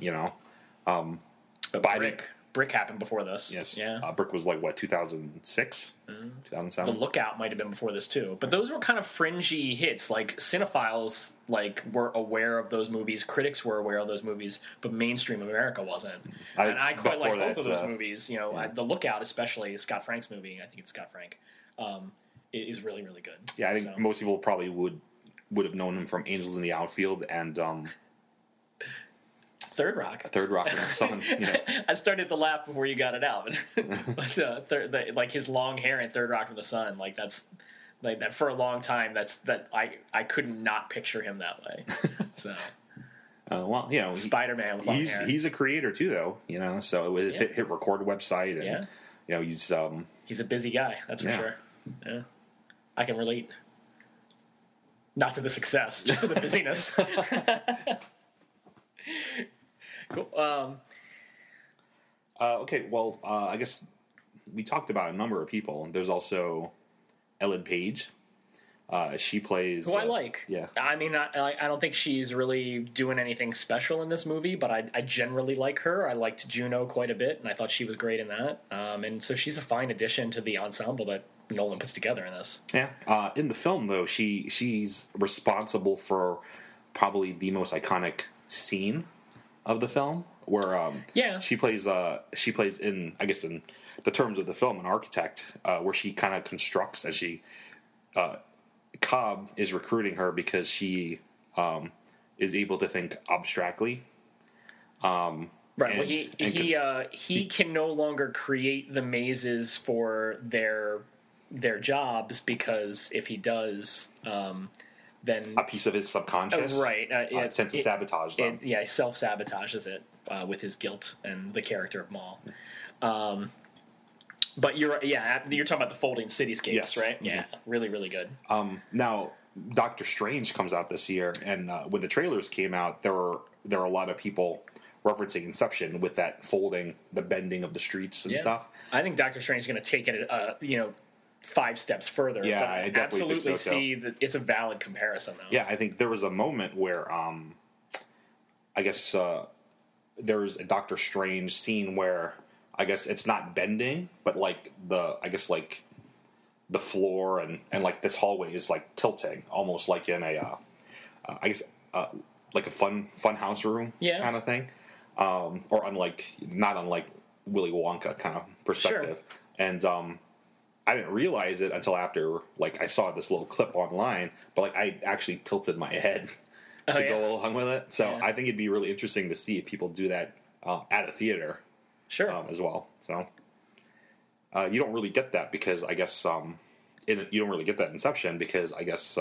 But Brick happened before this. Yes. Yeah. Brick was like, 2006? 2007? The Lookout might have been before this, too. But those were kind of fringy hits. Like, cinephiles, were aware of those movies. Critics were aware of those movies. But mainstream America wasn't. And I quite like both of those movies. The Lookout, especially, Scott Frank's movie. I think it's Scott Frank. It is really, really good. Yeah, I think most people probably would have known him from Angels in the Outfield and... Third Rock in the Sun. I started to laugh before you got it out, but like his long hair in Third Rock from the Sun, like that's like that for a long time. I could not picture him that way. So, Spider-Man with long hair. He's a creator too, though. So it was hit record website, and he's a busy guy. That's for sure. Yeah, I can relate. Not to the success, just to the busyness. Cool. Okay, well, I guess we talked about a number of people. There's also Ellen Page. She plays... Who I like. Yeah. I mean, I don't think she's really doing anything special in this movie, but I generally like her. I liked Juno quite a bit, and I thought she was great in that. And so she's a fine addition to the ensemble that Nolan puts together in this. Yeah. In the film, though, she's responsible for probably the most iconic scene of the film, where she plays in, I guess, in the terms of the film, an architect, where she kind of constructs as she Cobb is recruiting her because she is able to think abstractly. Right. He can no longer create the mazes for their jobs, because if he does, then a piece of his subconscious, right? Tends to sabotage them. He self-sabotages it with his guilt and the character of Maul. But you're talking about the folding cityscapes, yes. Right? Yeah, really, really good. Now, Doctor Strange comes out this year, and when the trailers came out, there were a lot of people referencing Inception with that folding, the bending of the streets and stuff. I think Doctor Strange is going to take it, 5 steps further. Yeah, but I definitely absolutely think so, see that it's a valid comparison, though. Yeah, I think there was a moment where, I guess there was a Doctor Strange scene where I guess it's not bending, but like the floor and like this hallway is like tilting, almost like in a I guess like a fun house room kind of thing, or not unlike Willy Wonka kind of perspective. Sure. And I didn't realize it until after like I saw this little clip online, but like I actually tilted my head to go along with it. So I think it'd be really interesting to see if people do that at a theater, as well. So you don't really get that because I guess you don't really get that Inception because I guess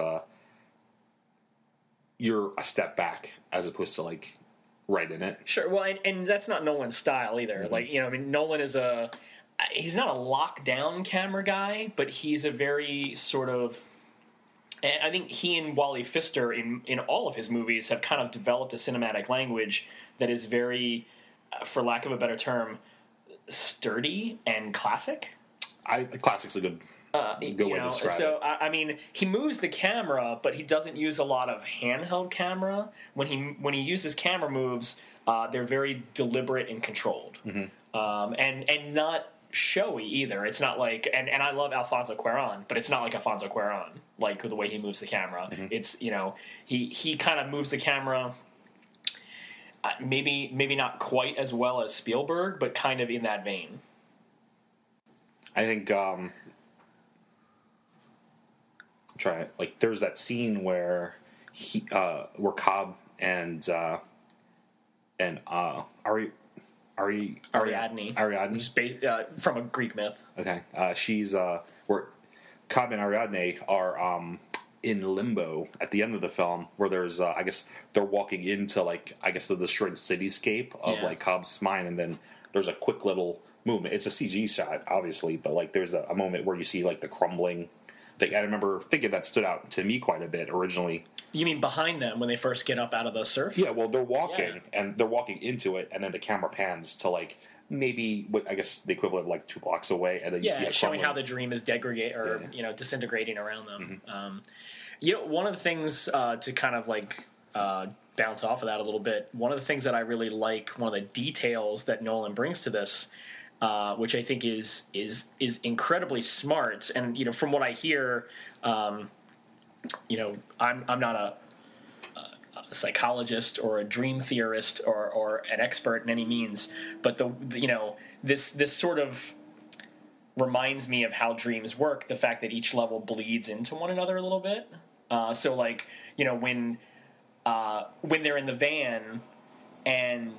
you're a step back as opposed to like right in it. Sure. Well, and that's not Nolan's style either. Mm-hmm. Like, I mean, Nolan is he's not a lockdown camera guy, but he's a very sort of. And I think he and Wally Pfister in all of his movies have kind of developed a cinematic language that is very, for lack of a better term, sturdy and classic. Classic's a good way to describe it. So I mean, he moves the camera, but he doesn't use a lot of handheld camera. When he uses camera moves, they're very deliberate and controlled, and not showy either. It's not like and I love Alfonso Cuarón, but it's not like Alfonso Cuarón, like the way he moves the camera. It's he kind of moves the camera. Maybe not quite as well as Spielberg, but kind of in that vein. I think there's that scene where where Cobb and Ariadne, which is from a Greek myth. Okay, she's where Cobb and Ariadne are in limbo at the end of the film, where there's I guess they're walking into the destroyed cityscape of like Cobb's mind, and then there's a quick little movement. It's a CG shot, obviously, but like there's a moment where you see like the crumbling thing. I remember thinking that stood out to me quite a bit originally. You mean behind them when they first get up out of the surf? Yeah, well, they're walking and they're walking into it, and then the camera pans to like maybe what I guess the equivalent of like 2 blocks away, and then you see it showing crumbling. how the dream is disintegrating around them. One of the things to kind of like bounce off of that a little bit. One of the things that I really like, one of the details that Nolan brings to this, which I think is incredibly smart, and from what I hear, I'm not a psychologist or a dream theorist or an expert in any means, but this sort of reminds me of how dreams work. The fact that each level bleeds into one another a little bit. So like when they're in the van and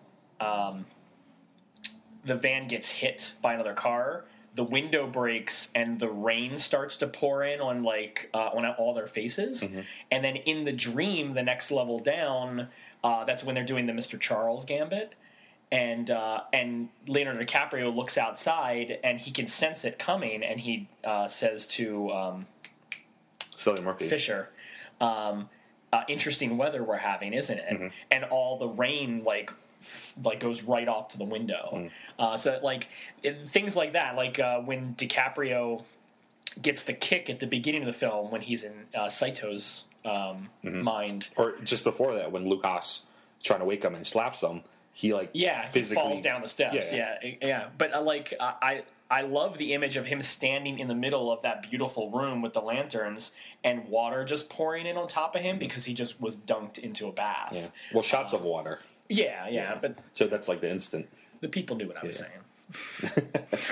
the van gets hit by another car, the window breaks and the rain starts to pour in on on all their faces. And then in the dream, the next level down, that's when they're doing the Mr. Charles Gambit. And Leonardo DiCaprio looks outside and he can sense it coming, and he says to Cillian Murphy, Fisher, interesting weather we're having, isn't it? And all the rain goes right off to the window. So things like that, when DiCaprio gets the kick at the beginning of the film when he's in Saito's mind, or just before that when Lucas is trying to wake him and slaps him, he physically he falls down the steps. Yeah. But I love the image of him standing in the middle of that beautiful room with the lanterns and water just pouring in on top of him because he just was dunked into a bath. Yeah. Well, shots of water. Yeah, but so that's like the instant. The people knew what I was saying.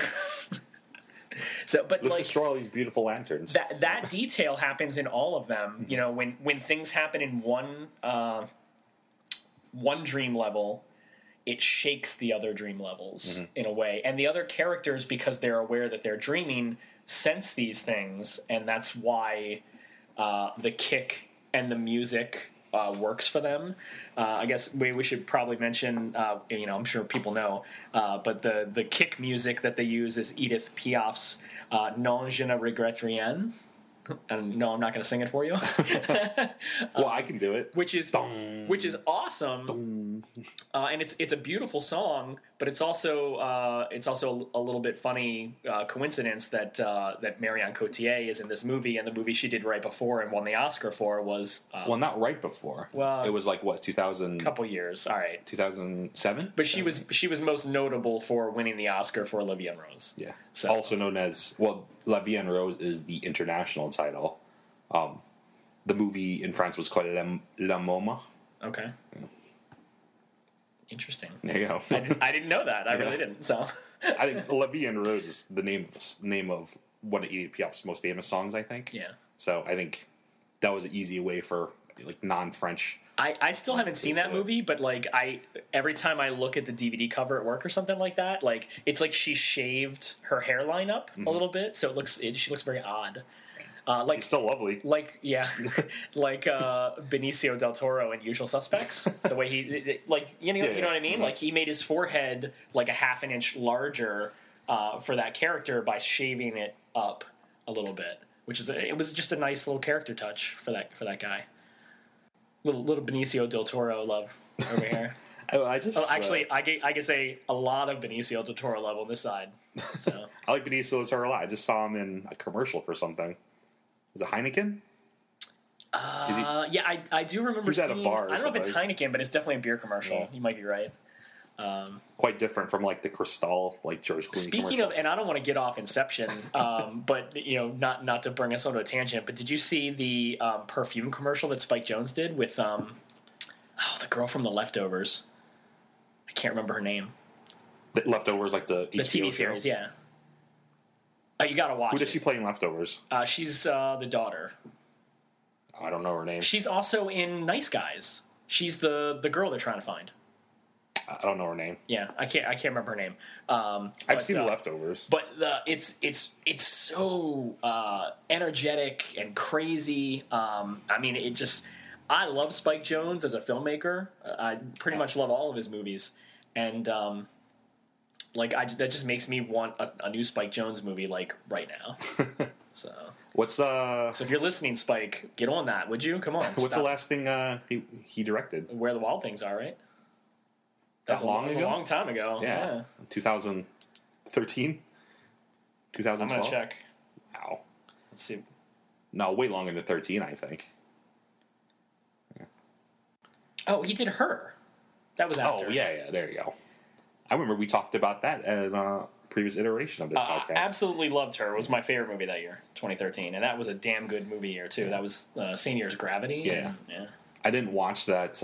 So, but let's destroy all these beautiful lanterns. That detail happens in all of them. When things happen in one dream level, it shakes the other dream levels in a way, and the other characters, because they're aware that they're dreaming, sense these things, and that's why the kick and the music works for them. I guess we should probably mention, I'm sure people know, but the kick music that they use is Edith Piaf's Non Je ne regrette rien. And no, I'm not going to sing it for you. Well, I can do it. Which is awesome. And it's a beautiful song, but it's also a little bit funny coincidence that Marion Cotillard is in this movie, and the movie she did right before and won the Oscar for was not right before. Well, it was 2000. Couple years. All right. 2007. But she was most notable for winning the Oscar for La Vie en Rose. Yeah. So. Also known as La Vie en Rose is the international title. the movie in France was called La Moma. Okay. Interesting. There you go. I didn't know that. I really didn't. So I think La Vie en Rose is the name of one of Edith Piaf's most famous songs, I think. yeah. So I think that was an easy way for like non-French. I still haven't seen that movie, but like every time I look at the DVD cover at work or something like that, like it's like she shaved her hairline up a little bit, so she looks very odd. Like She's still lovely. like yeah, like Benicio del Toro in Usual Suspects. The way he you know what I mean? Mm-hmm. Like he made his forehead like a half an inch larger for that character by shaving it up a little bit, which is it was just a nice little character touch for that guy. Little Benicio del Toro love over here. I just Actually, I can say a lot of Benicio del Toro love on this side. So I like Benicio del Toro a lot. I just saw him in a commercial for something. Was it Heineken? yeah, I do remember He's at a seeing. bar or I don't know if it's something. Heineken, but it's definitely a beer commercial. Yeah. You might be right. Quite different from like the Cristal, like George Clooney. Speaking of, commercials. and I don't want to get off Inception, but not to bring us onto a tangent. But did you see the perfume commercial that Spike Jonze did with the girl from The Leftovers? I can't remember her name. The Leftovers, like the HBO TV show? series, yeah. Oh, you gotta watch. Who does it. she play in Leftovers? She's the daughter. I don't know her name. She's also in Nice Guys. She's the girl they're trying to find. I don't know her name. Yeah, I can't remember her name. I've seen The Leftovers. But it's so energetic and crazy. I mean, I love Spike Jonze as a filmmaker. I pretty much love all of his movies, and that just makes me want a new Spike Jonze movie like right now. So What's so if you're listening, Spike, get on that, would you? Come on. What's the stop. last thing he directed? Where the Wild Things Are, right? That long That was ago? a long time ago. Yeah, 2013, 2012. I'm gonna check. Wow, Let's see. no, way longer than 13, I think. Oh, he did Her. That was after. Oh yeah, there you go. I remember we talked about that in a previous iteration of this podcast. Absolutely loved Her. It was my favorite movie that year, 2013, and that was a damn good movie year too. That was same year as Gravity. Yeah. Yeah. I didn't watch that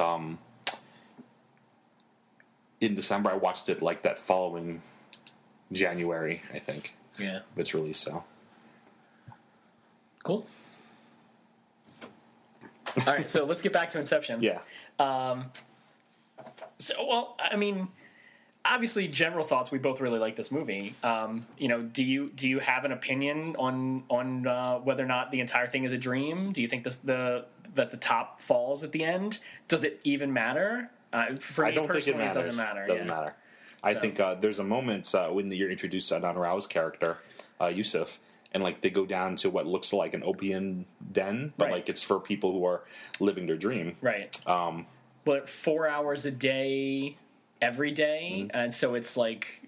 in December. I watched it like that following January, I think. Yeah. Its release. So Cool. All right, so let's get back to Inception. yeah, So, well, I mean, obviously, general thoughts. We both really like this movie. Do you have an opinion on whether or not the entire thing is a dream? Do you think that the top falls at the end? Does it even matter? For me I don't think it personally, matters. doesn't matter. Doesn't yeah. matter. I think there's a moment when you're introduced to Adnan Rao's character, Yusuf, and like they go down to what looks like an opium den, but Right. like it's for people who are living their dream. Right. But 4 hours a day, every day, Mm-hmm. and so it's like,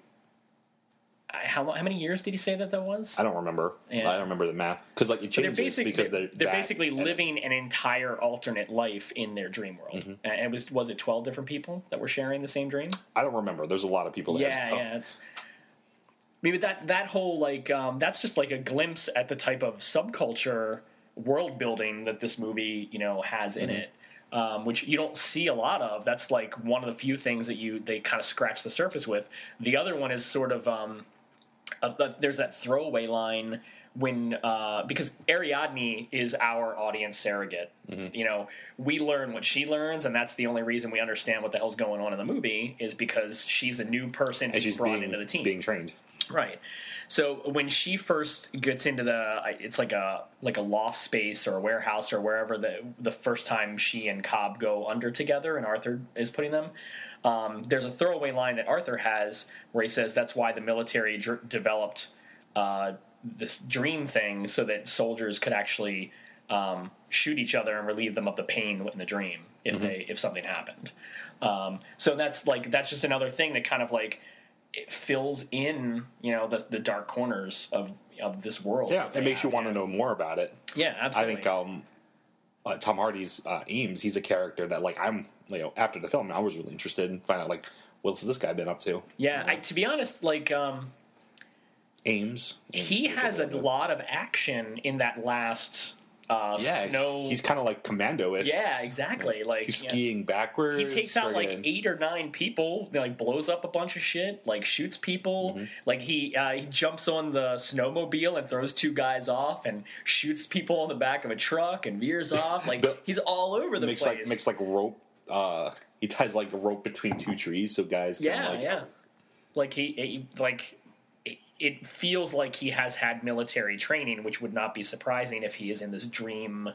how many years did he say that was? I don't remember. Yeah. I don't remember the math because like it But they're changes because they're basically living an entire alternate life in their dream world. Mm-hmm. And was it 12 different people that were sharing the same dream? I don't remember. There's a lot of people. Yeah. It's. I mean, but that whole that's just like a glimpse at the type of subculture world building that this movie has in it. Which you don't see a lot of. That's like one of the few things that they kind of scratch the surface with. The other one is sort of there's that throwaway line when because Ariadne is our audience surrogate. We learn what she learns, and that's the only reason we understand what the hell's going on in the movie is because she's a new person and who's she's brought into the team. being trained. Right. So when she first gets into it's like a loft space or a warehouse or wherever the first time she and Cobb go under together and Arthur is putting them, there's a throwaway line that Arthur has where he says that's why the military developed this dream thing so that soldiers could actually shoot each other and relieve them of the pain in the dream if something happened. So that's just another thing that kind of like it fills in, the dark corners of this world. Yeah, it makes you want to know more about it. Yeah, absolutely. I think Tom Hardy's Ames, he's a character that like I'm after the film I was really interested in finding out like what has this guy been up to. Yeah, to be honest, like Ames he is has a what it is. lot of action in that last snow. He's kind of like Commando-ish. Yeah, exactly. Like he's skiing backwards. He takes out like 8 or 9 people. Like blows up a bunch of shit. Like shoots people. Mm-hmm. Like he jumps on the snowmobile and throws 2 guys off and shoots people on the back of a truck and veers off. Like he's all over the place. Makes like rope. He ties like a rope between 2 trees so guys can Like it feels like he has had military training, which would not be surprising if he is in this dream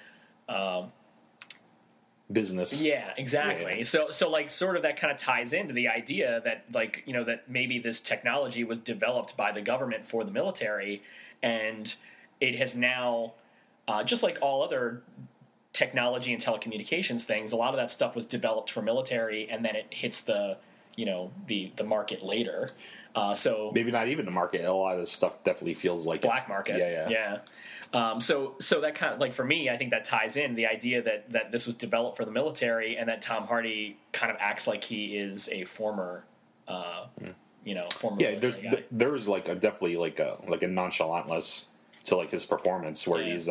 business. Yeah, exactly. Yeah. So like sort of that kind of ties into the idea that like, you know, that maybe this technology was developed by the government for the military, and it has now just like all other technology and telecommunications things, a lot of that stuff was developed for military, and then it hits the, you know, the market later. So maybe not even the market. A lot of this stuff definitely feels like black market. Yeah. So that kind of like for me, I think that ties in the idea that this was developed for the military, and that Tom Hardy kind of acts like he is a former, former. Yeah, there's like definitely like a nonchalantness to like his performance where he's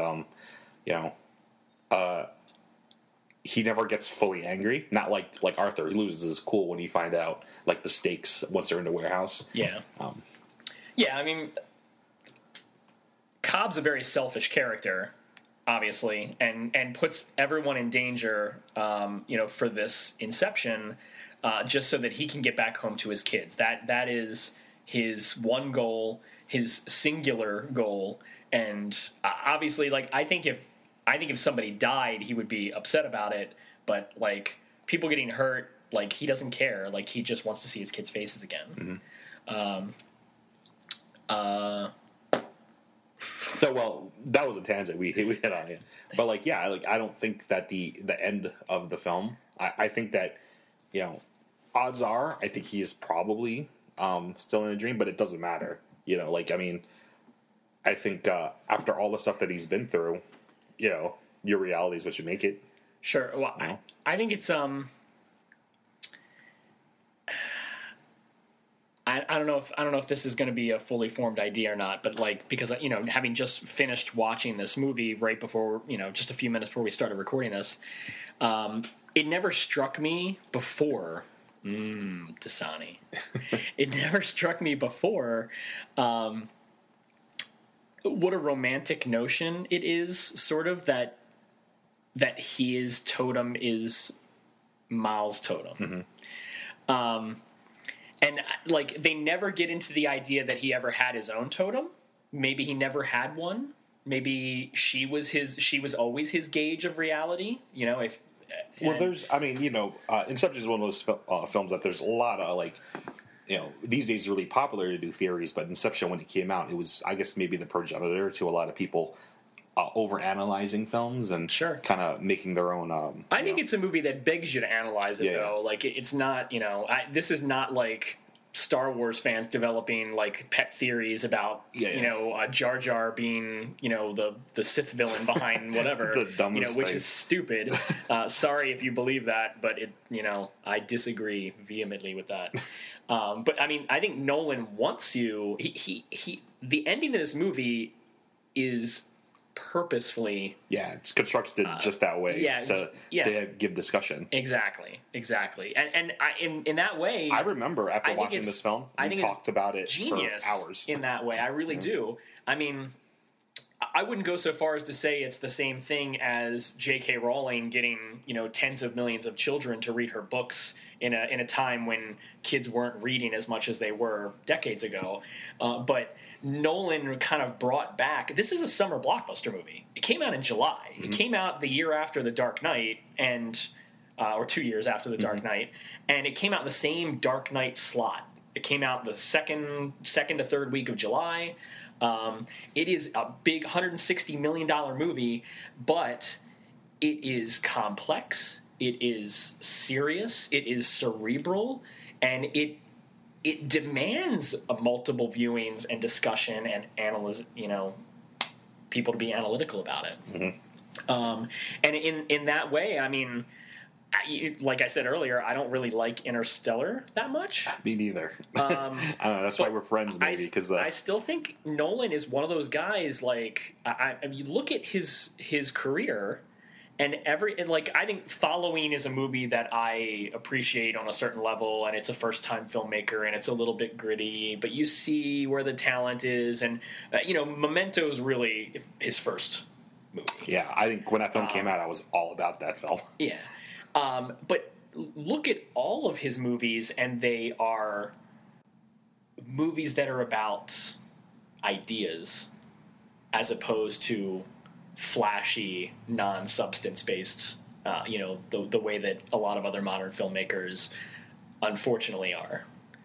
he never gets fully angry. Not like Arthur. He loses his cool when he find out like the stakes once they're in the warehouse. Yeah. I mean, Cobb's a very selfish character, obviously, and puts everyone in danger, for this inception, just so that he can get back home to his kids. That is his one goal, his singular goal. And obviously, like, I think if somebody died, he would be upset about it. But like people getting hurt, like he doesn't care. Like he just wants to see his kids' faces again. Mm-hmm. So well, that was a tangent we hit on it. But like, yeah, like I don't think that the end of the film. I think that odds are I think he is probably still in a dream, but it doesn't matter. Like I mean, I think after all the stuff that he's been through. Your reality is what you make it. Sure. Well, I think it's I don't know if this is going to be a fully formed idea or not, but like because having just finished watching this movie right before just a few minutes before we started recording this, it never struck me before. Dasani. It never struck me before. What a romantic notion it is, sort of, that his totem is Miles' totem. Mm-hmm. And, like, they never get into the idea that he ever had his own totem. Maybe he never had one. Maybe she was always his gauge of reality, Inception is one of those films that there's a lot of, like... these days it's really popular to do theories, but Inception, when it came out, it was, I guess, maybe the progenitor to a lot of people over-analyzing films and kind of making their own... I think it's a movie that begs you to analyze it, though. Yeah. Like, it's not, this is not like Star Wars fans developing, like, pet theories about, Jar Jar being, the Sith villain behind whatever, the dumbest which thing. is stupid. Sorry if you believe that, but I disagree vehemently with that. But I mean, I think Nolan wants you. The ending of this movie is purposefully. Yeah, it's constructed just that way to give discussion. Exactly, and in that way, I remember after watching this film, we talked about it genius for hours. In that way, I really do. I mean, I wouldn't go so far as to say it's the same thing as J.K. Rowling getting tens of millions of children to read her books in a time when kids weren't reading as much as they were decades ago. But Nolan kind of brought back. This is a summer blockbuster movie. It came out in July. Mm-hmm. It came out the year after The Dark Knight, or 2 years after The Dark Knight, and it came out in the same Dark Knight slot. It came out the second to third week of July. It is a big $160 million movie, but it is complex. It is serious. It is cerebral, and it demands multiple viewings and discussion and people to be analytical about it. Mm-hmm. And in that way, I mean, like I said earlier, I don't really like Interstellar that much. Me neither. I don't know. That's why we're friends, maybe. Because I still think Nolan is one of those guys. Like, I mean, you look at his career, and I think Following is a movie that I appreciate on a certain level, and it's a first time filmmaker, and it's a little bit gritty, but you see where the talent is, and Memento is really his first movie. Yeah, I think when that film came out, I was all about that film. Yeah. But look at all of his movies, and they are movies that are about ideas as opposed to flashy, non-substance-based, the way that a lot of other modern filmmakers unfortunately are.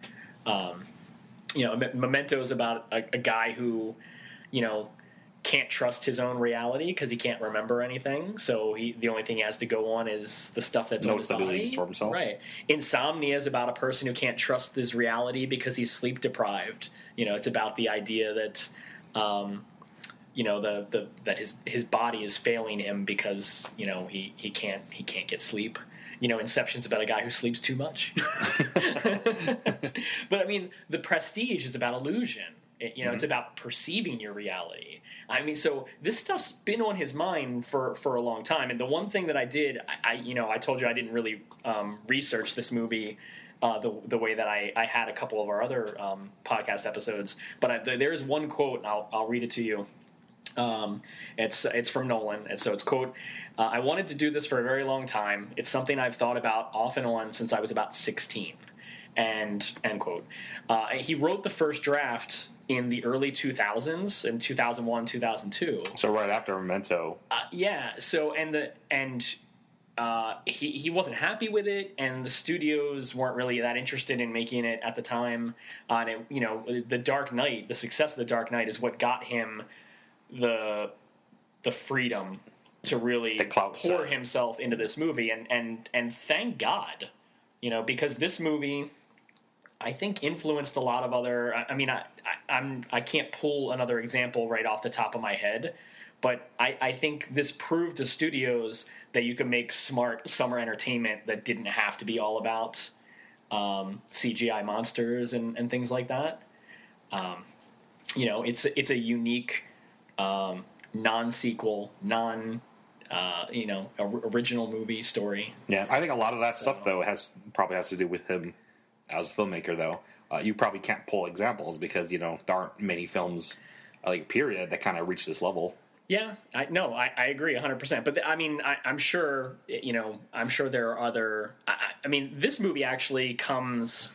Memento is about a guy who, can't trust his own reality because he can't remember anything. So the only thing he has to go on is the stuff that's Notes on his that he body. leaves for himself. Right. Insomnia is about a person who can't trust his reality because he's sleep deprived. It's about the idea that, that his body is failing him because he can't get sleep. Inception's about a guy who sleeps too much. But I mean, The Prestige is about illusion. It's about perceiving your reality. I mean, so this stuff's been on his mind for a long time. And the one thing that I did, I told you I didn't really research this movie the way that I had a couple of our other podcast episodes. But there is one quote, and I'll read it to you. It's from Nolan, and so it's quote, I wanted to do this for a very long time. It's something I've thought about off and on since I was about 16. And end quote. He wrote the first draft in the early 2000s, in 2001, 2002. So right after Memento. Yeah. So he wasn't happy with it, and the studios weren't really that interested in making it at the time. And The Dark Knight, the success of The Dark Knight is what got him the freedom to really pour himself into this movie, and thank God, because this movie, I think, influenced a lot of other. I mean, I can't pull another example right off the top of my head, but I think this proved to studios that you could make smart summer entertainment that didn't have to be all about CGI monsters and things like that. It's a unique non-sequel, original movie story. Yeah, I think a lot of that stuff though probably has to do with him as a filmmaker. Though you probably can't pull examples because there aren't many films period that kind of reach this level. Yeah, I agree 100%. But I'm sure I'm sure there are other. I mean, this movie actually comes.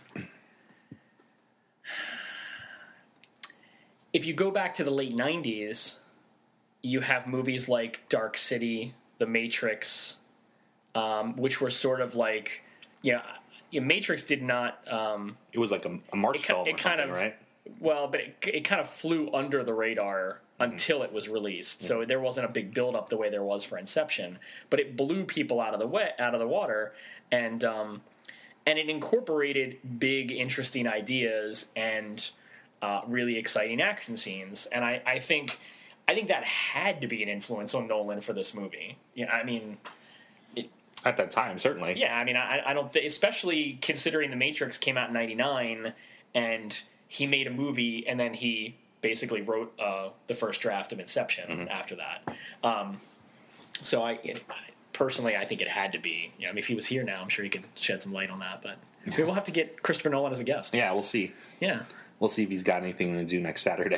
If you go back to the late 90s, you have movies like Dark City, The Matrix, which were sort of like, Matrix did not. It was like a March film or something, right? Well, but it kind of flew under the radar until it was released. Mm-hmm. So there wasn't a big build-up the way there was for Inception, but it blew people out of the water, and it incorporated big, interesting ideas and really exciting action scenes. And I think that had to be an influence on Nolan for this movie. At that time, certainly. Yeah, I don't think, especially considering The Matrix came out in '99, and he made a movie, and then he basically wrote the first draft of Inception after that. So I personally, I think it had to be. If he was here now, I'm sure he could shed some light on that. But we'll have to get Christopher Nolan as a guest. Yeah, we'll see. Yeah. We'll see if he's got anything to do next Saturday.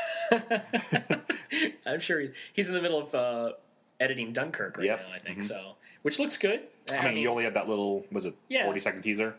I'm sure he's in the middle of editing Dunkirk right now, I think. So, which looks good. I mean, you only have that little, 40-second teaser?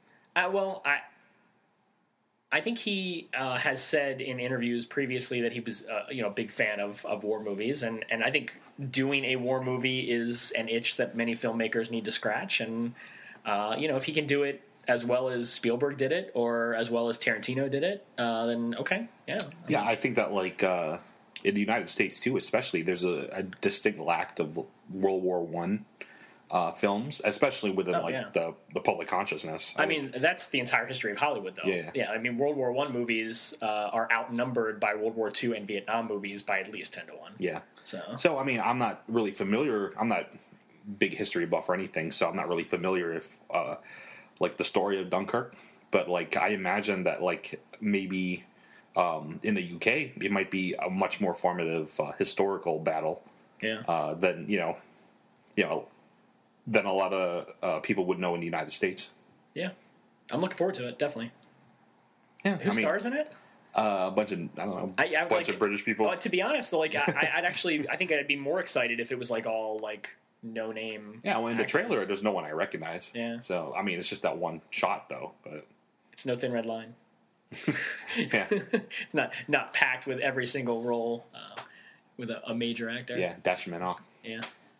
I think he has said in interviews previously that he was a big fan of war movies, and I think doing a war movie is an itch that many filmmakers need to scratch, and if he can do it as well as Spielberg did it, or as well as Tarantino did it, then okay, yeah. Yeah, I think that in the United States too, especially, there's a distinct lack of World War I films, especially within the public consciousness. I mean, that's the entire history of Hollywood, though. Yeah. I mean, World War I movies are outnumbered by World War II and Vietnam movies by at least 10 to 1. Yeah. So I mean, I'm not really familiar. I'm not big history buff or anything, so I'm not really familiar if like the story of Dunkirk. But like I imagine that like maybe in the UK it might be a much more formative historical battle. Yeah. Than than a lot of people would know in the United States. Yeah. I'm looking forward to it, definitely. Yeah. Who stars in it? A bunch of bunch of British people. To be honest, though, like I'd actually, I think I'd be more excited if it was like all like no name. Yeah, well, in the trailer, there's no one I recognize. Yeah. So I mean, it's just that one shot, though. But it's no Thin Red Line. Yeah. It's not packed with every single role with a major actor. Yeah, Dash Manock. Yeah.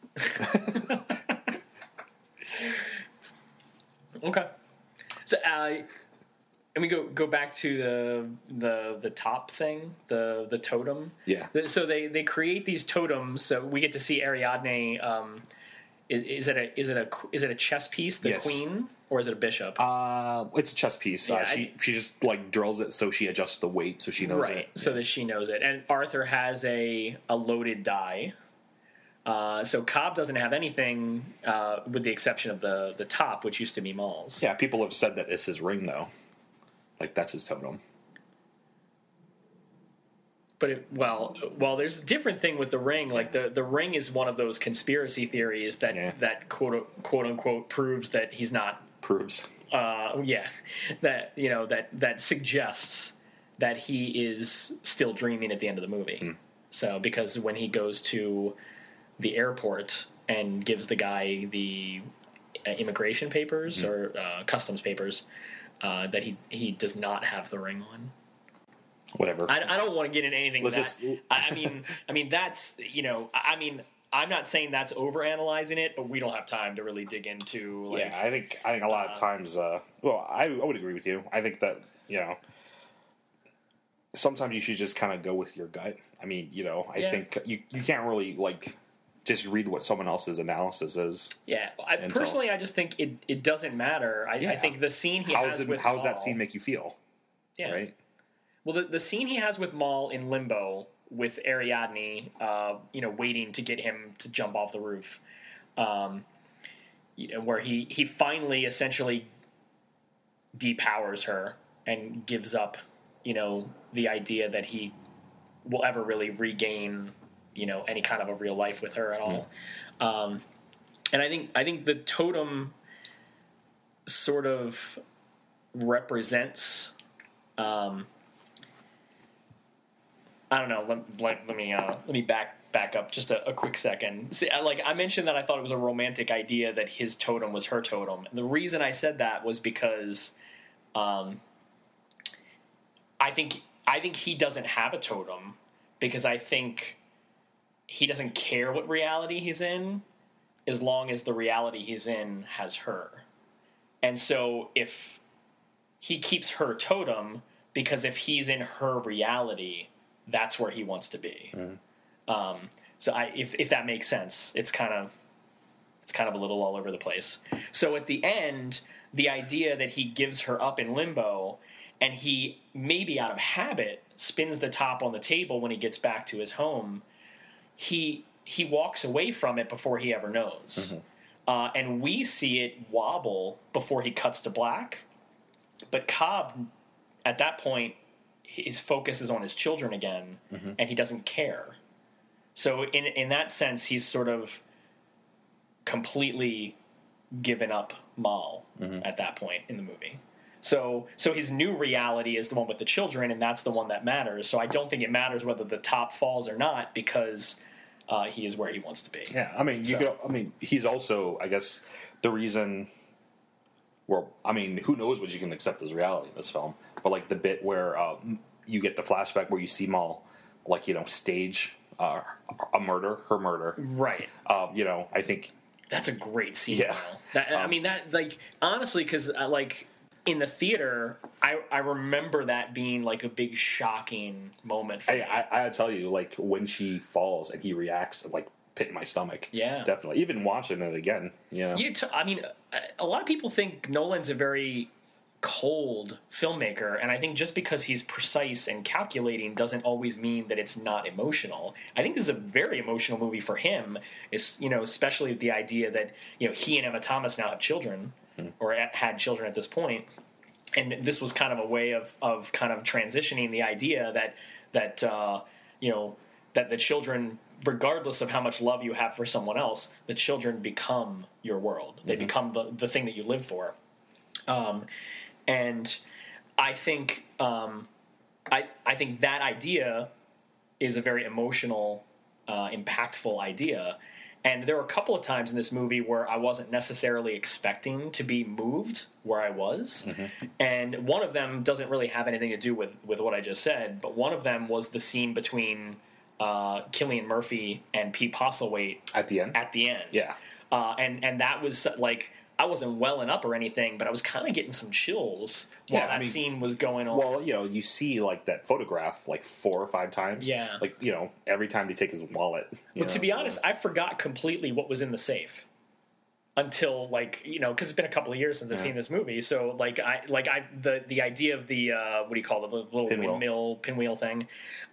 Okay. So, and we go back to the top thing, the totem. Yeah. So they create these totems. So we get to see Ariadne. Is it a chess piece? The Yes. queen, or is it a bishop? It's a chess piece. Yeah, she just like drills it so she adjusts the weight so she knows it. So that she knows it. And Arthur has a loaded die. So Cobb doesn't have anything with the exception of the top, which used to be Maul's. Yeah, people have said that it's his ring though. Like that's his totem. But there's a different thing with the ring. Like the ring is one of those conspiracy theories that quote unquote proves that he's not proves. That suggests that he is still dreaming at the end of the movie. So because when he goes to the airport and gives the guy the immigration papers or customs papers, that he does not have the ring on. Whatever. I don't want to get into anything. I mean that's I'm not saying that's overanalyzing it, but we don't have time to really dig into. Like, yeah, I think a lot of times. I would agree with you. I think that sometimes you should just kind of go with your gut. I mean, I think you can't really like just read what someone else's analysis is. Yeah, personally, I just think it doesn't matter. I think the scene he has with how does Maul, that scene make you feel? Yeah. Right. Well, the scene he has with Maul in Limbo with Ariadne, waiting to get him to jump off the roof, where he finally essentially depowers her and gives up, the idea that he will ever really regain, any kind of a real life with her at all. And I think the totem sort of represents. I don't know. Let me back up just a quick second. See, I mentioned that I thought it was a romantic idea that his totem was her totem. And the reason I said that was because, I think he doesn't have a totem because I think he doesn't care what reality he's in, as long as the reality he's in has her. And so if he keeps her totem, because if he's in her reality, that's where he wants to be. So if that makes sense, it's kind of a little all over the place. So at the end, the idea that he gives her up in limbo, and he maybe out of habit spins the top on the table when he gets back to his home, he walks away from it before he ever knows. And we see it wobble before he cuts to black. But Cobb, at that point, his focus is on his children again, and he doesn't care. So in that sense, he's sort of completely given up Maul at that point in the movie. So his new reality is the one with the children, and that's the one that matters. So I don't think it matters whether the top falls or not, because he is where he wants to be. Yeah, I mean, he's also, I guess, the reason. Well, I mean, who knows what you can accept as reality in this film? But like the bit where you get the flashback where you see Maul, like stage her murder, right? I think that's a great scene. Yeah, I mean that honestly, because in the theater, I remember that being like a big shocking moment for me. I tell you, like when she falls and he reacts, like pit in my stomach. Yeah, definitely. Even watching it again, I mean, a lot of people think Nolan's a very cold filmmaker, and I think just because he's precise and calculating doesn't always mean that it's not emotional. I think this is a very emotional movie for him. It's, you know, especially the idea that, you know, he and Emma Thomas now have children, or had children at this point, and this was kind of a way of kind of transitioning the idea that you know, that the children, regardless of how much love you have for someone else, the children become your world. They become the thing that you live for. And I think I think that idea is a very emotional, impactful idea. And there were a couple of times in this movie where I wasn't necessarily expecting to be moved where I was. And one of them doesn't really have anything to do with what I just said, but one of them was the scene between Cillian Murphy and Pete Postlethwaite At the end? Yeah. And that was like, I wasn't welling up or anything, but I was kind of getting some chills while that scene was going on. Well, you know, you see, like, that photograph, like, 4 or 5 times. Yeah. Like, you know, every time they take his wallet. But to be honest, I forgot completely what was in the safe until, like, you know, because it's been a couple of years since I've seen this movie. So, the idea of the, what do you call it, the little pinwheel thing,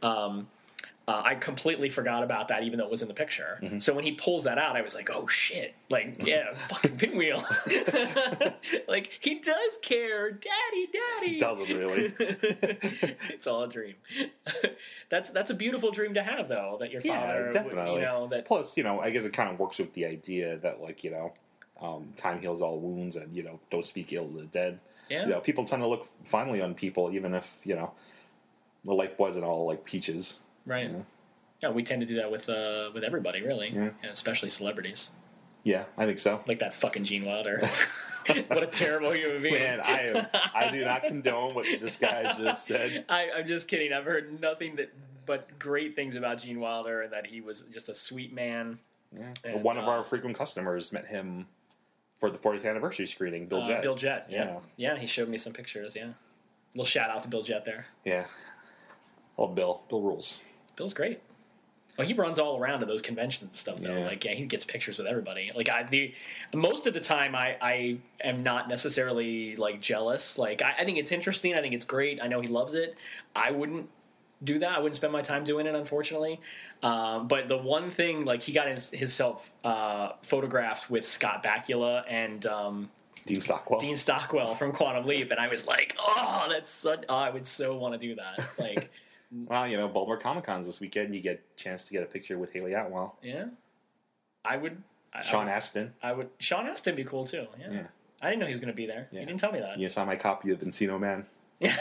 I completely forgot about that, even though it was in the picture. So when he pulls that out, I was like, "Oh shit!" Like, yeah, fucking pinwheel. Like, he does care, Daddy. He doesn't really. It's all a dream. That's a beautiful dream to have, though. That your father, definitely. you know, that. Plus, you know, I guess it kind of works with the idea that, like, you know, time heals all wounds, and, you know, don't speak ill of the dead. Yeah. You know, people tend to look fondly on people, even if, you know, the life wasn't all like peaches. Right. Yeah, we tend to do that with everybody, really. Yeah. And especially celebrities. Yeah, I think so. Like that fucking Gene Wilder. What a terrible human being. Man, I do not condone what this guy just said. I'm just kidding. I've heard nothing but great things about Gene Wilder, and that he was just a sweet man. Yeah. And, one of our frequent customers met him for the 40th anniversary screening, Bill Jett. Bill Jett, yeah. Yeah, he showed me some pictures, yeah. Little shout out to Bill Jett there. Yeah. Oh, Bill. Bill rules. Bill's great. Well, he runs all around to those conventions and stuff, though. Yeah. Like, yeah, he gets pictures with everybody. Like, most of the time, I am not necessarily, like, jealous. Like, I think it's interesting. I think it's great. I know he loves it. I wouldn't do that. I wouldn't spend my time doing it, unfortunately. But the one thing, like, he got himself photographed with Scott Bakula and Dean Stockwell. Dean Stockwell from Quantum Leap, and I was like, oh, that's such. Oh, I would so want to do that. Like. Well, you know, Baltimore Comic-Con's this weekend. You get a chance to get a picture with Haley Atwell. Yeah. I would. Sean Astin. Sean Astin would be cool, too. Yeah. I didn't know he was going to be there. Yeah. He didn't tell me that. You saw my copy of Encino Man. Yeah.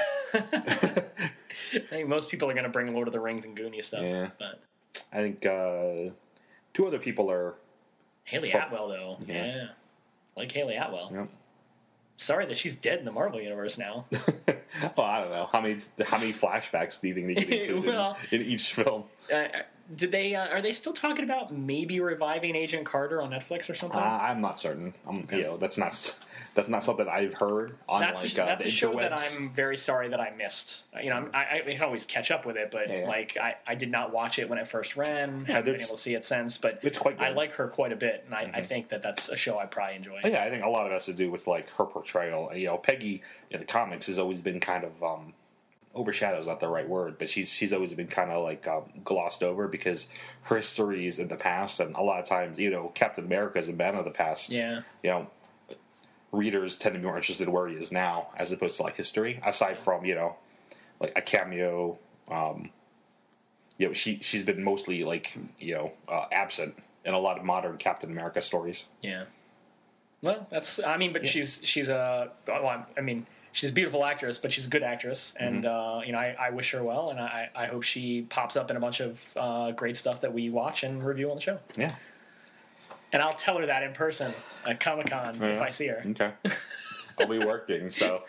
I think most people are going to bring Lord of the Rings and Goonies stuff. Yeah. But I think 2 other people are... Atwell, though. Yeah. Like Haley Atwell. Yep. Sorry that she's dead in the Marvel Universe now. Well, I don't know. How many flashbacks do you think they could include in each film? Did they? Are they still talking about maybe reviving Agent Carter on Netflix or something? I'm not certain. You know, that's not something I've heard on that's a show interwebs. that I'm very sorry that I missed. You know, I can always catch up with it, but like I did not watch it when it first ran. Haven't been able to see it since, but it's quite good. I like her quite a bit, and I think that's a show I probably enjoy. Yeah, I think a lot of it has to do with like her portrayal. You know, Peggy in the comics has always been kind of overshadows not the right word, but she's always been kind of like glossed over because her history is in the past, and a lot of times, you know, Captain America is a man of the past. Yeah, you know, readers tend to be more interested in where he is now as opposed to like history. Aside from, you know, like a cameo, you know, she's been mostly like, you know, absent in a lot of modern Captain America stories. Yeah. Well, that's. I mean, but she's a. Well, I mean. She's a beautiful actress, but she's a good actress, and you know, I wish her well, and I hope she pops up in a bunch of great stuff that we watch and review on the show. Yeah, and I'll tell her that in person at Comic-Con if I see her. Okay, I'll be working, so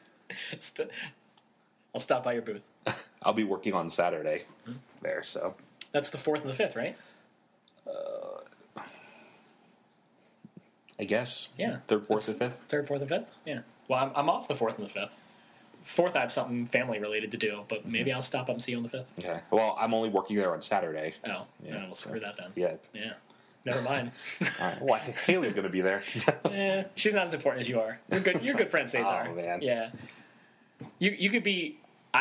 I'll stop by your booth. I'll be working on Saturday there, so that's the 4th and the 5th, right? I guess. Yeah. 3rd, 4th, and 5th. 3rd, 4th, and 5th. Yeah. Well, I'm off the 4th and the 5th. 4th, I have something family related to do, but maybe I'll stop up and see you on the 5th. Okay. Well, I'm only working there on Saturday. Oh, yeah. Well, screw that then. Yeah. Yeah. Never mind. All right. Well, Haley's going to be there. She's not as important as you are. You're a good friend, Cesar. Oh, man. Yeah. You could be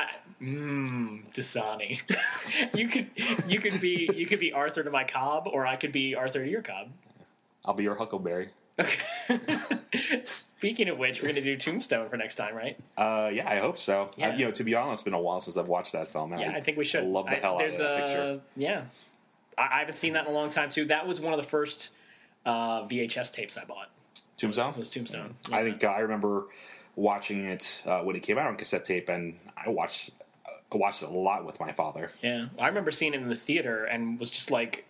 Dasani. you could be Arthur to my Cobb, or I could be Arthur to your Cobb. I'll be your Huckleberry. Speaking of which, we're going to do Tombstone for next time, right? Yeah, I hope so. Yeah. To be honest, it's been a while since I've watched that film. I think we should. I love the hell out of that picture. Yeah. I haven't seen that in a long time, too. That was one of the first VHS tapes I bought. Tombstone? It was Tombstone. Yeah. I think I remember watching it when it came out on cassette tape, and I watched it a lot with my father. Yeah. I remember seeing it in the theater and was just like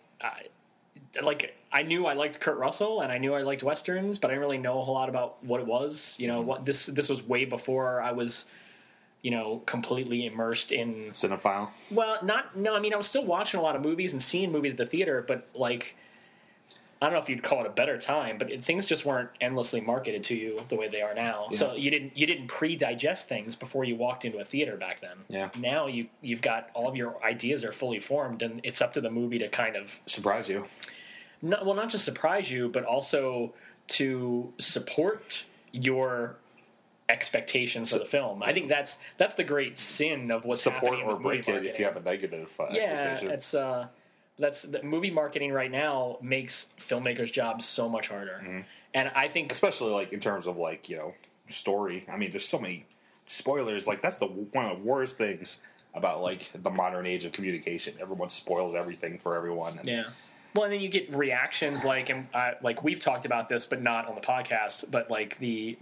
I knew I liked Kurt Russell and I knew I liked Westerns, but I didn't really know a whole lot about what it was. What this was way before I was, completely immersed in Cinephile? Well, I mean, I was still watching a lot of movies and seeing movies at the theater, but I don't know if you'd call it a better time, but things just weren't endlessly marketed to you the way they are now. Yeah. So you didn't pre-digest things before you walked into a theater back then. Yeah. Now you've got all of your ideas are fully formed, and it's up to the movie to kind of surprise you. Not just surprise you, but also to support your expectations for the film. I think that's the great sin of what's support happening or with break movie marketing. It if you have a negative expectation. That's the movie marketing right now makes filmmakers' jobs so much harder, and I think especially in terms of story. I mean, there's so many spoilers. That's one of the worst things about the modern age of communication. Everyone spoils everything for everyone. Yeah. Well, and then you get reactions and we've talked about this, but not on the podcast. But the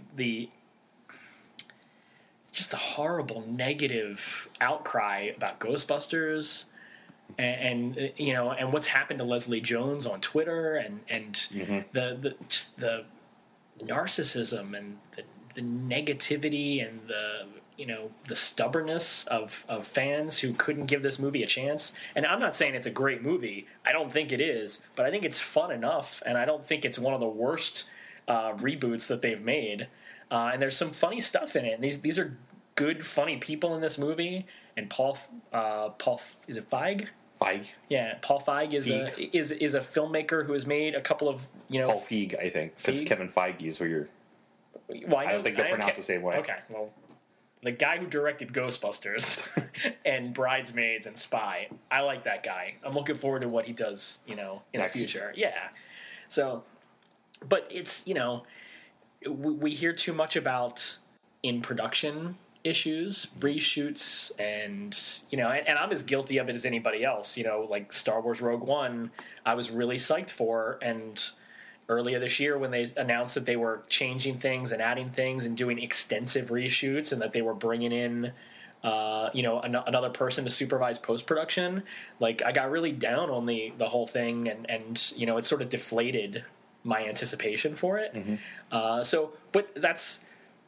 just the horrible negative outcry about Ghostbusters, and what's happened to Leslie Jones on Twitter, and the narcissism and the negativity and the stubbornness of fans who couldn't give this movie a chance. And I'm not saying it's a great movie. I don't think it is, but I think it's fun enough, and I don't think it's one of the worst reboots that they've made. And there's some funny stuff in it. And these are good, funny people in this movie. And Paul is it Feig? Feig. Yeah, Paul Feig is a filmmaker who has made a couple of Paul Feig, I think. Because Kevin Feige is who you're. Well, I don't think they're pronounced the same way. Okay, well, the guy who directed Ghostbusters and Bridesmaids and Spy, I like that guy. I'm looking forward to what he does, in next. the future. Yeah. So, but it's, we hear too much about in production issues, reshoots, and I'm as guilty of it as anybody else. Star Wars Rogue One, I was really psyched for, and earlier this year when they announced that they were changing things and adding things and doing extensive reshoots, and that they were bringing in another person to supervise post-production, I got really down on the whole thing, and it sort of deflated my anticipation for it. But that's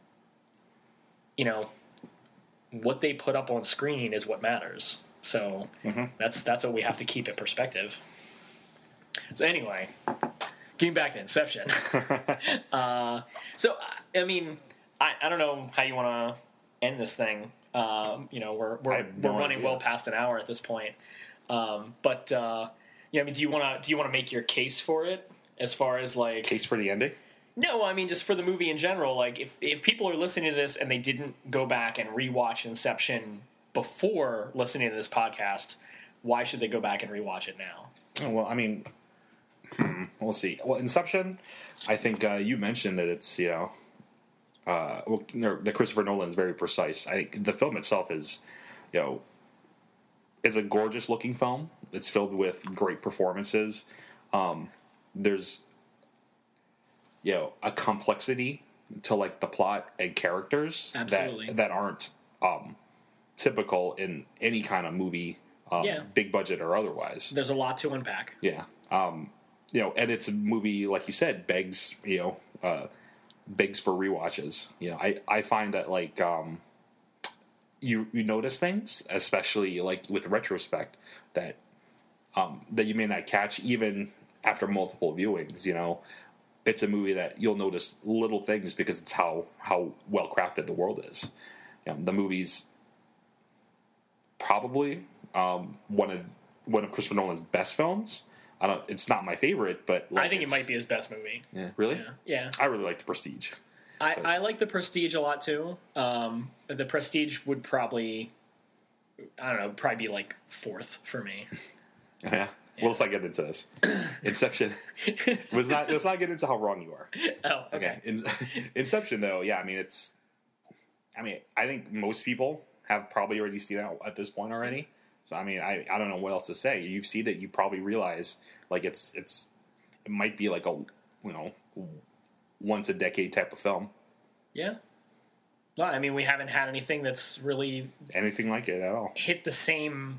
what they put up on screen is what matters. So that's what we have to keep in perspective. So anyway, getting back to Inception. So I mean, I don't know how you want to end this thing. We're running well past an hour at this point. But I mean, do you want to make your case for it as far as case for the ending? No, I mean just for the movie in general. If people are listening to this and they didn't go back and rewatch Inception before listening to this podcast, why should they go back and rewatch it now? Oh, well, I mean, we'll see. Well, Inception, I think you mentioned that it's that Christopher Nolan is very precise. I think the film itself is, it's a gorgeous looking film. It's filled with great performances. There's a complexity to the plot and characters that aren't typical in any kind of movie, big budget or otherwise. There's a lot to unpack. Yeah. And it's a movie, like you said, begs for rewatches. I find that you notice things, especially with retrospect, that you may not catch even after multiple viewings. It's a movie that you'll notice little things because it's how well crafted the world is. The movie's probably one of Christopher Nolan's best films. It's not my favorite, but I think it might be his best movie. Yeah, really. Yeah. I really like The Prestige. I like The Prestige a lot too. The Prestige would probably be like fourth for me. Yeah. Well, let's not get into this. Inception. let's not get into how wrong you are. Oh, okay. Inception, though, yeah. I think most people have probably already seen it at this point already. So I don't know what else to say. You've seen it, you probably realize like it might be like a once a decade type of film. Yeah. Well, we haven't had anything that's really anything like it at all. Hit the same,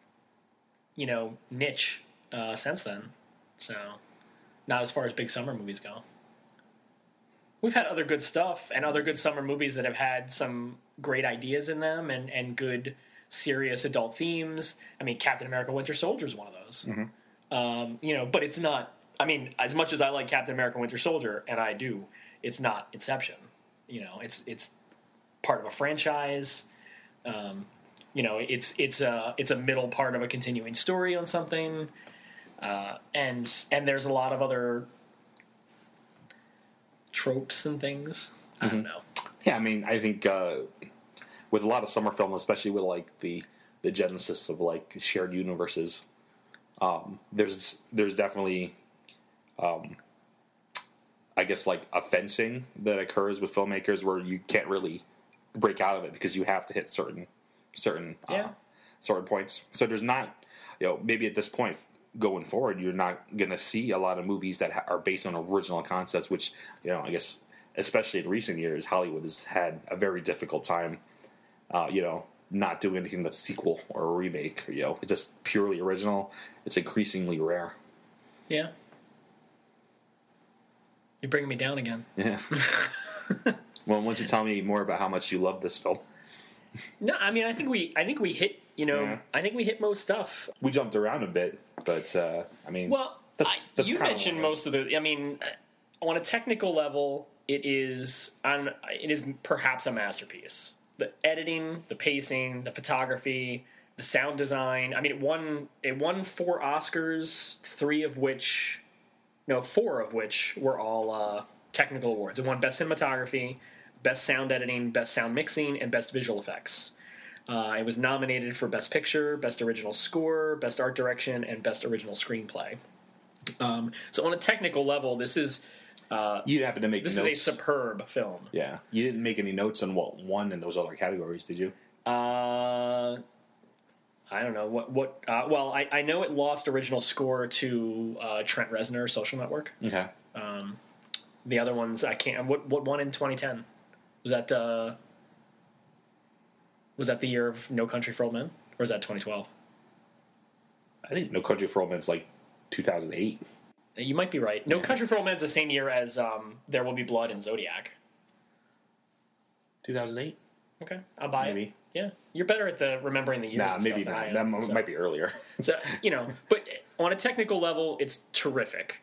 niche since then. So, not as far as big summer movies go. We've had other good stuff and other good summer movies that have had some great ideas in them and good serious adult themes. Captain America: Winter Soldier is one of those. Mm-hmm. But it's not. As much as I like Captain America: Winter Soldier, and I do, it's not Inception. It's part of a franchise. It's a middle part of a continuing story on something, and there's a lot of other tropes and things. I don't know. Yeah, I think with a lot of summer films, especially with like the genesis of like shared universes, there's definitely I guess like a fencing that occurs with filmmakers where you can't really break out of it because you have to hit certain points. So there's not, maybe at this point going forward, you're not going to see a lot of movies that are based on original concepts, which, I guess, especially in recent years, Hollywood has had a very difficult time, not doing anything that's sequel or a remake. It's just purely original. It's increasingly rare. Yeah. You're bringing me down again. Yeah. Well, why don't you tell me more about how much you love this film? No, I think we hit. I think we hit most stuff. We jumped around a bit, but that's you mentioned most of the. On a technical level, it is perhaps a masterpiece. The editing, the pacing, the photography, the sound design. It won 4 Oscars, 4 of which were all technical awards. It won Best Cinematography, Best Sound Editing, Best Sound Mixing, and Best Visual Effects. It was nominated for Best Picture, Best Original Score, Best Art Direction, and Best Original Screenplay. So on a technical level, this is... you happen to make this notes. Is a superb film. Yeah. You didn't make any notes on what won in those other categories, did you? I don't know what. Well, I know it lost original score to Trent Reznor, Social Network. Okay. The other ones I can't. What won in 2010? Was that the year of No Country for Old Men, or was that 2012? I think No Country for Old Men's like 2008. You might be right. No Country for Old Men's the same year as There Will Be Blood and Zodiac. 2008. Okay, I'll buy maybe. it. Yeah, you're better at remembering the years. Nah, maybe not. That might be earlier. So but on a technical level, it's terrific.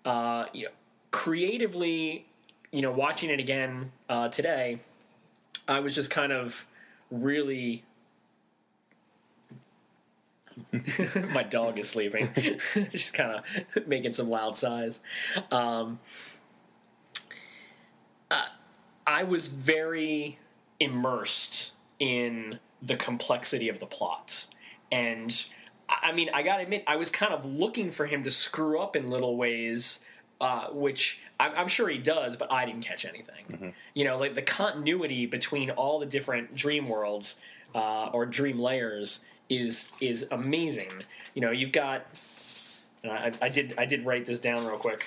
Creatively, watching it again today, I was just kind of really. My dog is sleeping, just kind of making some loud sighs. I was very immersed in the complexity of the plot. And, I gotta admit, I was kind of looking for him to screw up in little ways, which I'm sure he does, but I didn't catch anything. Mm-hmm. Like the continuity between all the different dream worlds or dream layers is amazing. You've got... I did write this down real quick.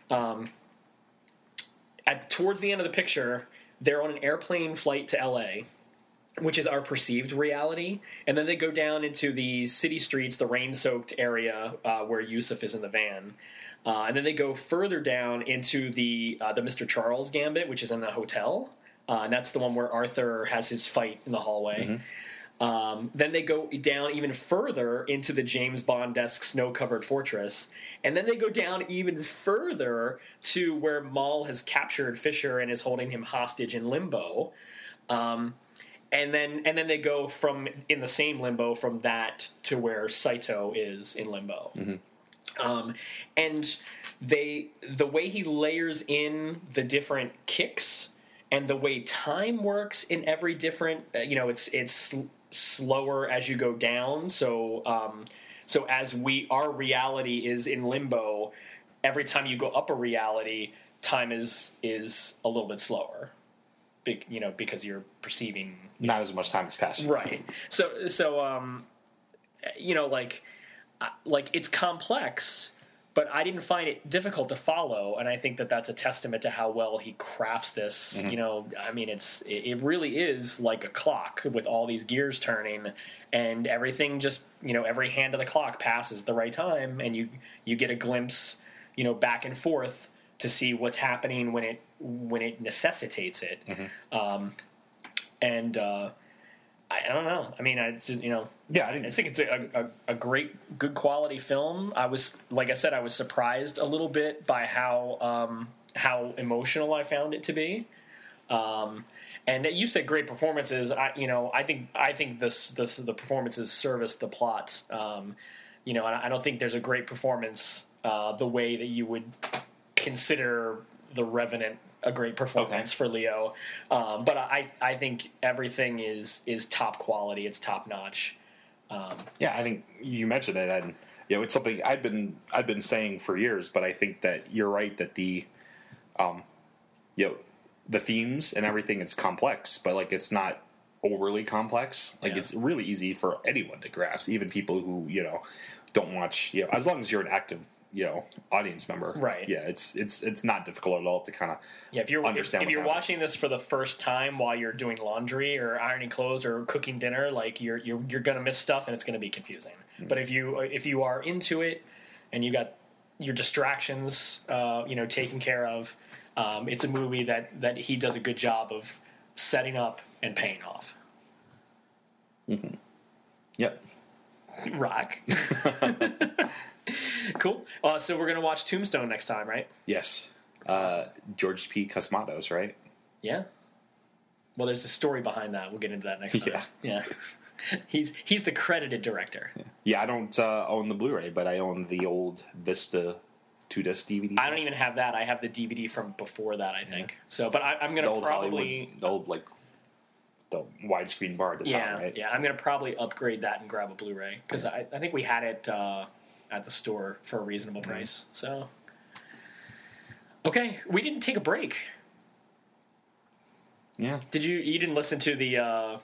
Towards the end of the picture, they're on an airplane flight to L.A., which is our perceived reality, and then they go down into the city streets, the rain-soaked area where Yusuf is in the van, and then they go further down into the Mr. Charles Gambit, which is in the hotel, and that's the one where Arthur has his fight in the hallway. Mm-hmm. Then they go down even further into the James Bond-esque snow-covered fortress, and then they go down even further to where Maul has captured Fisher and is holding him hostage in limbo. And then they go from in the same limbo from that to where Saito is in limbo. Mm-hmm. And the way he layers in the different kicks and the way time works in every different, it's slower as you go down. So as our reality is in limbo, every time you go up a reality, time is a little bit slower, because you're perceiving not as much time has passed. Right. So it's complex, but I didn't find it difficult to follow, and I think that that's a testament to how well he crafts this. It really is like a clock with all these gears turning, and everything just, every hand of the clock passes at the right time, and you get a glimpse, back and forth to see what's happening when it necessitates it. I don't know. I mean, I just, I think it's a great, good quality film. Like I said, I was surprised a little bit by how emotional I found it to be. And you said great performances. I think the performances service the plot. I don't think there's a great performance the way that you would consider The Revenant a great performance for Leo, but I think everything is top quality. It's top notch. I think you mentioned it, and it's something I've been saying for years. But I think that you're right that the themes and everything is complex, but it's not overly complex. It's really easy for anyone to grasp, even people who don't watch. As long as you're an active audience member, right? Yeah, it's not difficult at all to kind of if you're understand. If you're watching this for the first time while you're doing laundry or ironing clothes or cooking dinner, you're gonna miss stuff and it's gonna be confusing. Mm-hmm. But if you are into it and you got your distractions, taken care of, it's a movie that he does a good job of setting up and paying off. Mm-hmm. Yep. Rock. Cool. So we're gonna watch Tombstone next time, right? Yes. George P. Cosmatos, right? Yeah. Well, there's a story behind that. We'll get into that next time. Yeah. He's the credited director. Yeah, I don't own the Blu-ray, but I own the old Vista 2-disc DVD. I don't even have that. I have the DVD from before that, I think. So, but I'm gonna probably Hollywood, the widescreen bar at the top, right? Yeah, I'm gonna probably upgrade that and grab a Blu-ray because I think we had it at the store for a reasonable price. So, okay, we didn't take a break. Yeah. You didn't listen to the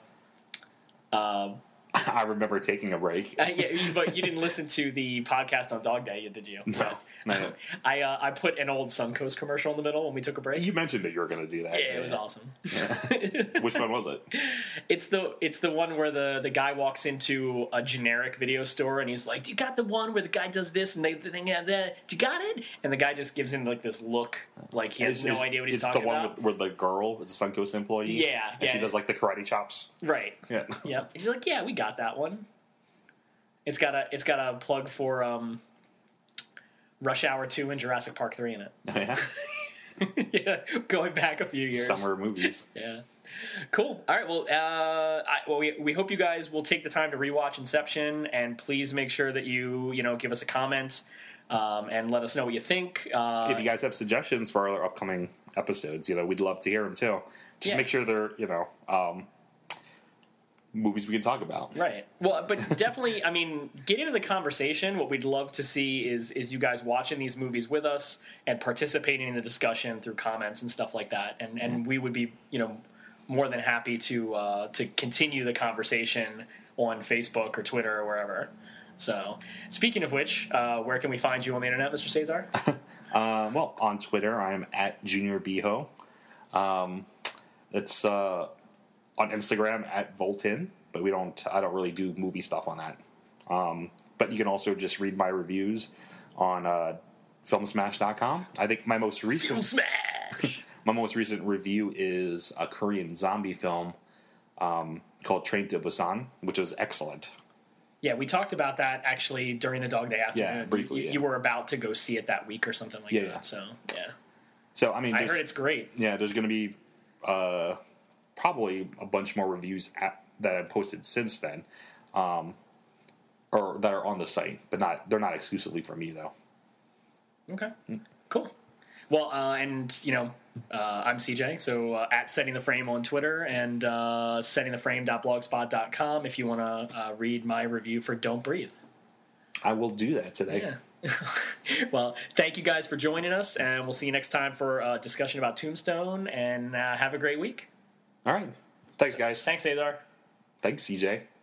I remember taking a break. Yeah, but you didn't listen to the podcast on Dog Day, did you? No. I put an old Suncoast commercial in the middle when we took a break. You mentioned that you were going to do that. Yeah, it was awesome. Yeah. Which one was it? It's the one where the guy walks into a generic video store and he's like, "Do you got the one where the guy does this and the thing has that? Do you got it?" And the guy just gives him this look like he has no idea what he's talking about. It's the one where the girl is a Suncoast employee. Yeah, and she does the karate chops. Right. Yeah. Yep. She's like, "Yeah, we got that one." It's got a plug for Rush Hour 2 and Jurassic Park 3 in it. Oh, yeah? Yeah, going back a few years. Summer movies. Yeah. Cool. All right, well, we hope you guys will take the time to rewatch Inception, and please make sure that you give us a comment and let us know what you think. If you guys have suggestions for our upcoming episodes, we'd love to hear them too. Just make sure they're, movies we can talk about. Right. Well, but definitely, get into the conversation. What we'd love to see is you guys watching these movies with us and participating in the discussion through comments and stuff like that. And we would be, more than happy to continue the conversation on Facebook or Twitter or wherever. So, speaking of which, where can we find you on the internet, Mr. Cesar? Well, on Twitter, I'm at Junior Beho. It's on Instagram at Voltin, but I don't really do movie stuff on that. But you can also just read my reviews on filmsmash.com. I think my most recent review is a Korean zombie film called Train to Busan, which was excellent. Yeah, we talked about that actually during the Dog Day afternoon. Yeah, briefly. You were about to go see it that week or something like that. Yeah. So, yeah. So, I heard it's great. Yeah, there's going to be probably a bunch more reviews that I've posted since then. or that are on the site, but they're not exclusively for me though. Okay, cool. Well, and I'm CJ, so at Setting the Frame on Twitter and settingtheframe.blogspot.com if you want to read my review for Don't Breathe. I will do that today. Yeah. Well, thank you guys for joining us, and we'll see you next time for a discussion about Tombstone, and have a great week. All right. Thanks, guys. Thanks, Azar. Thanks, CJ.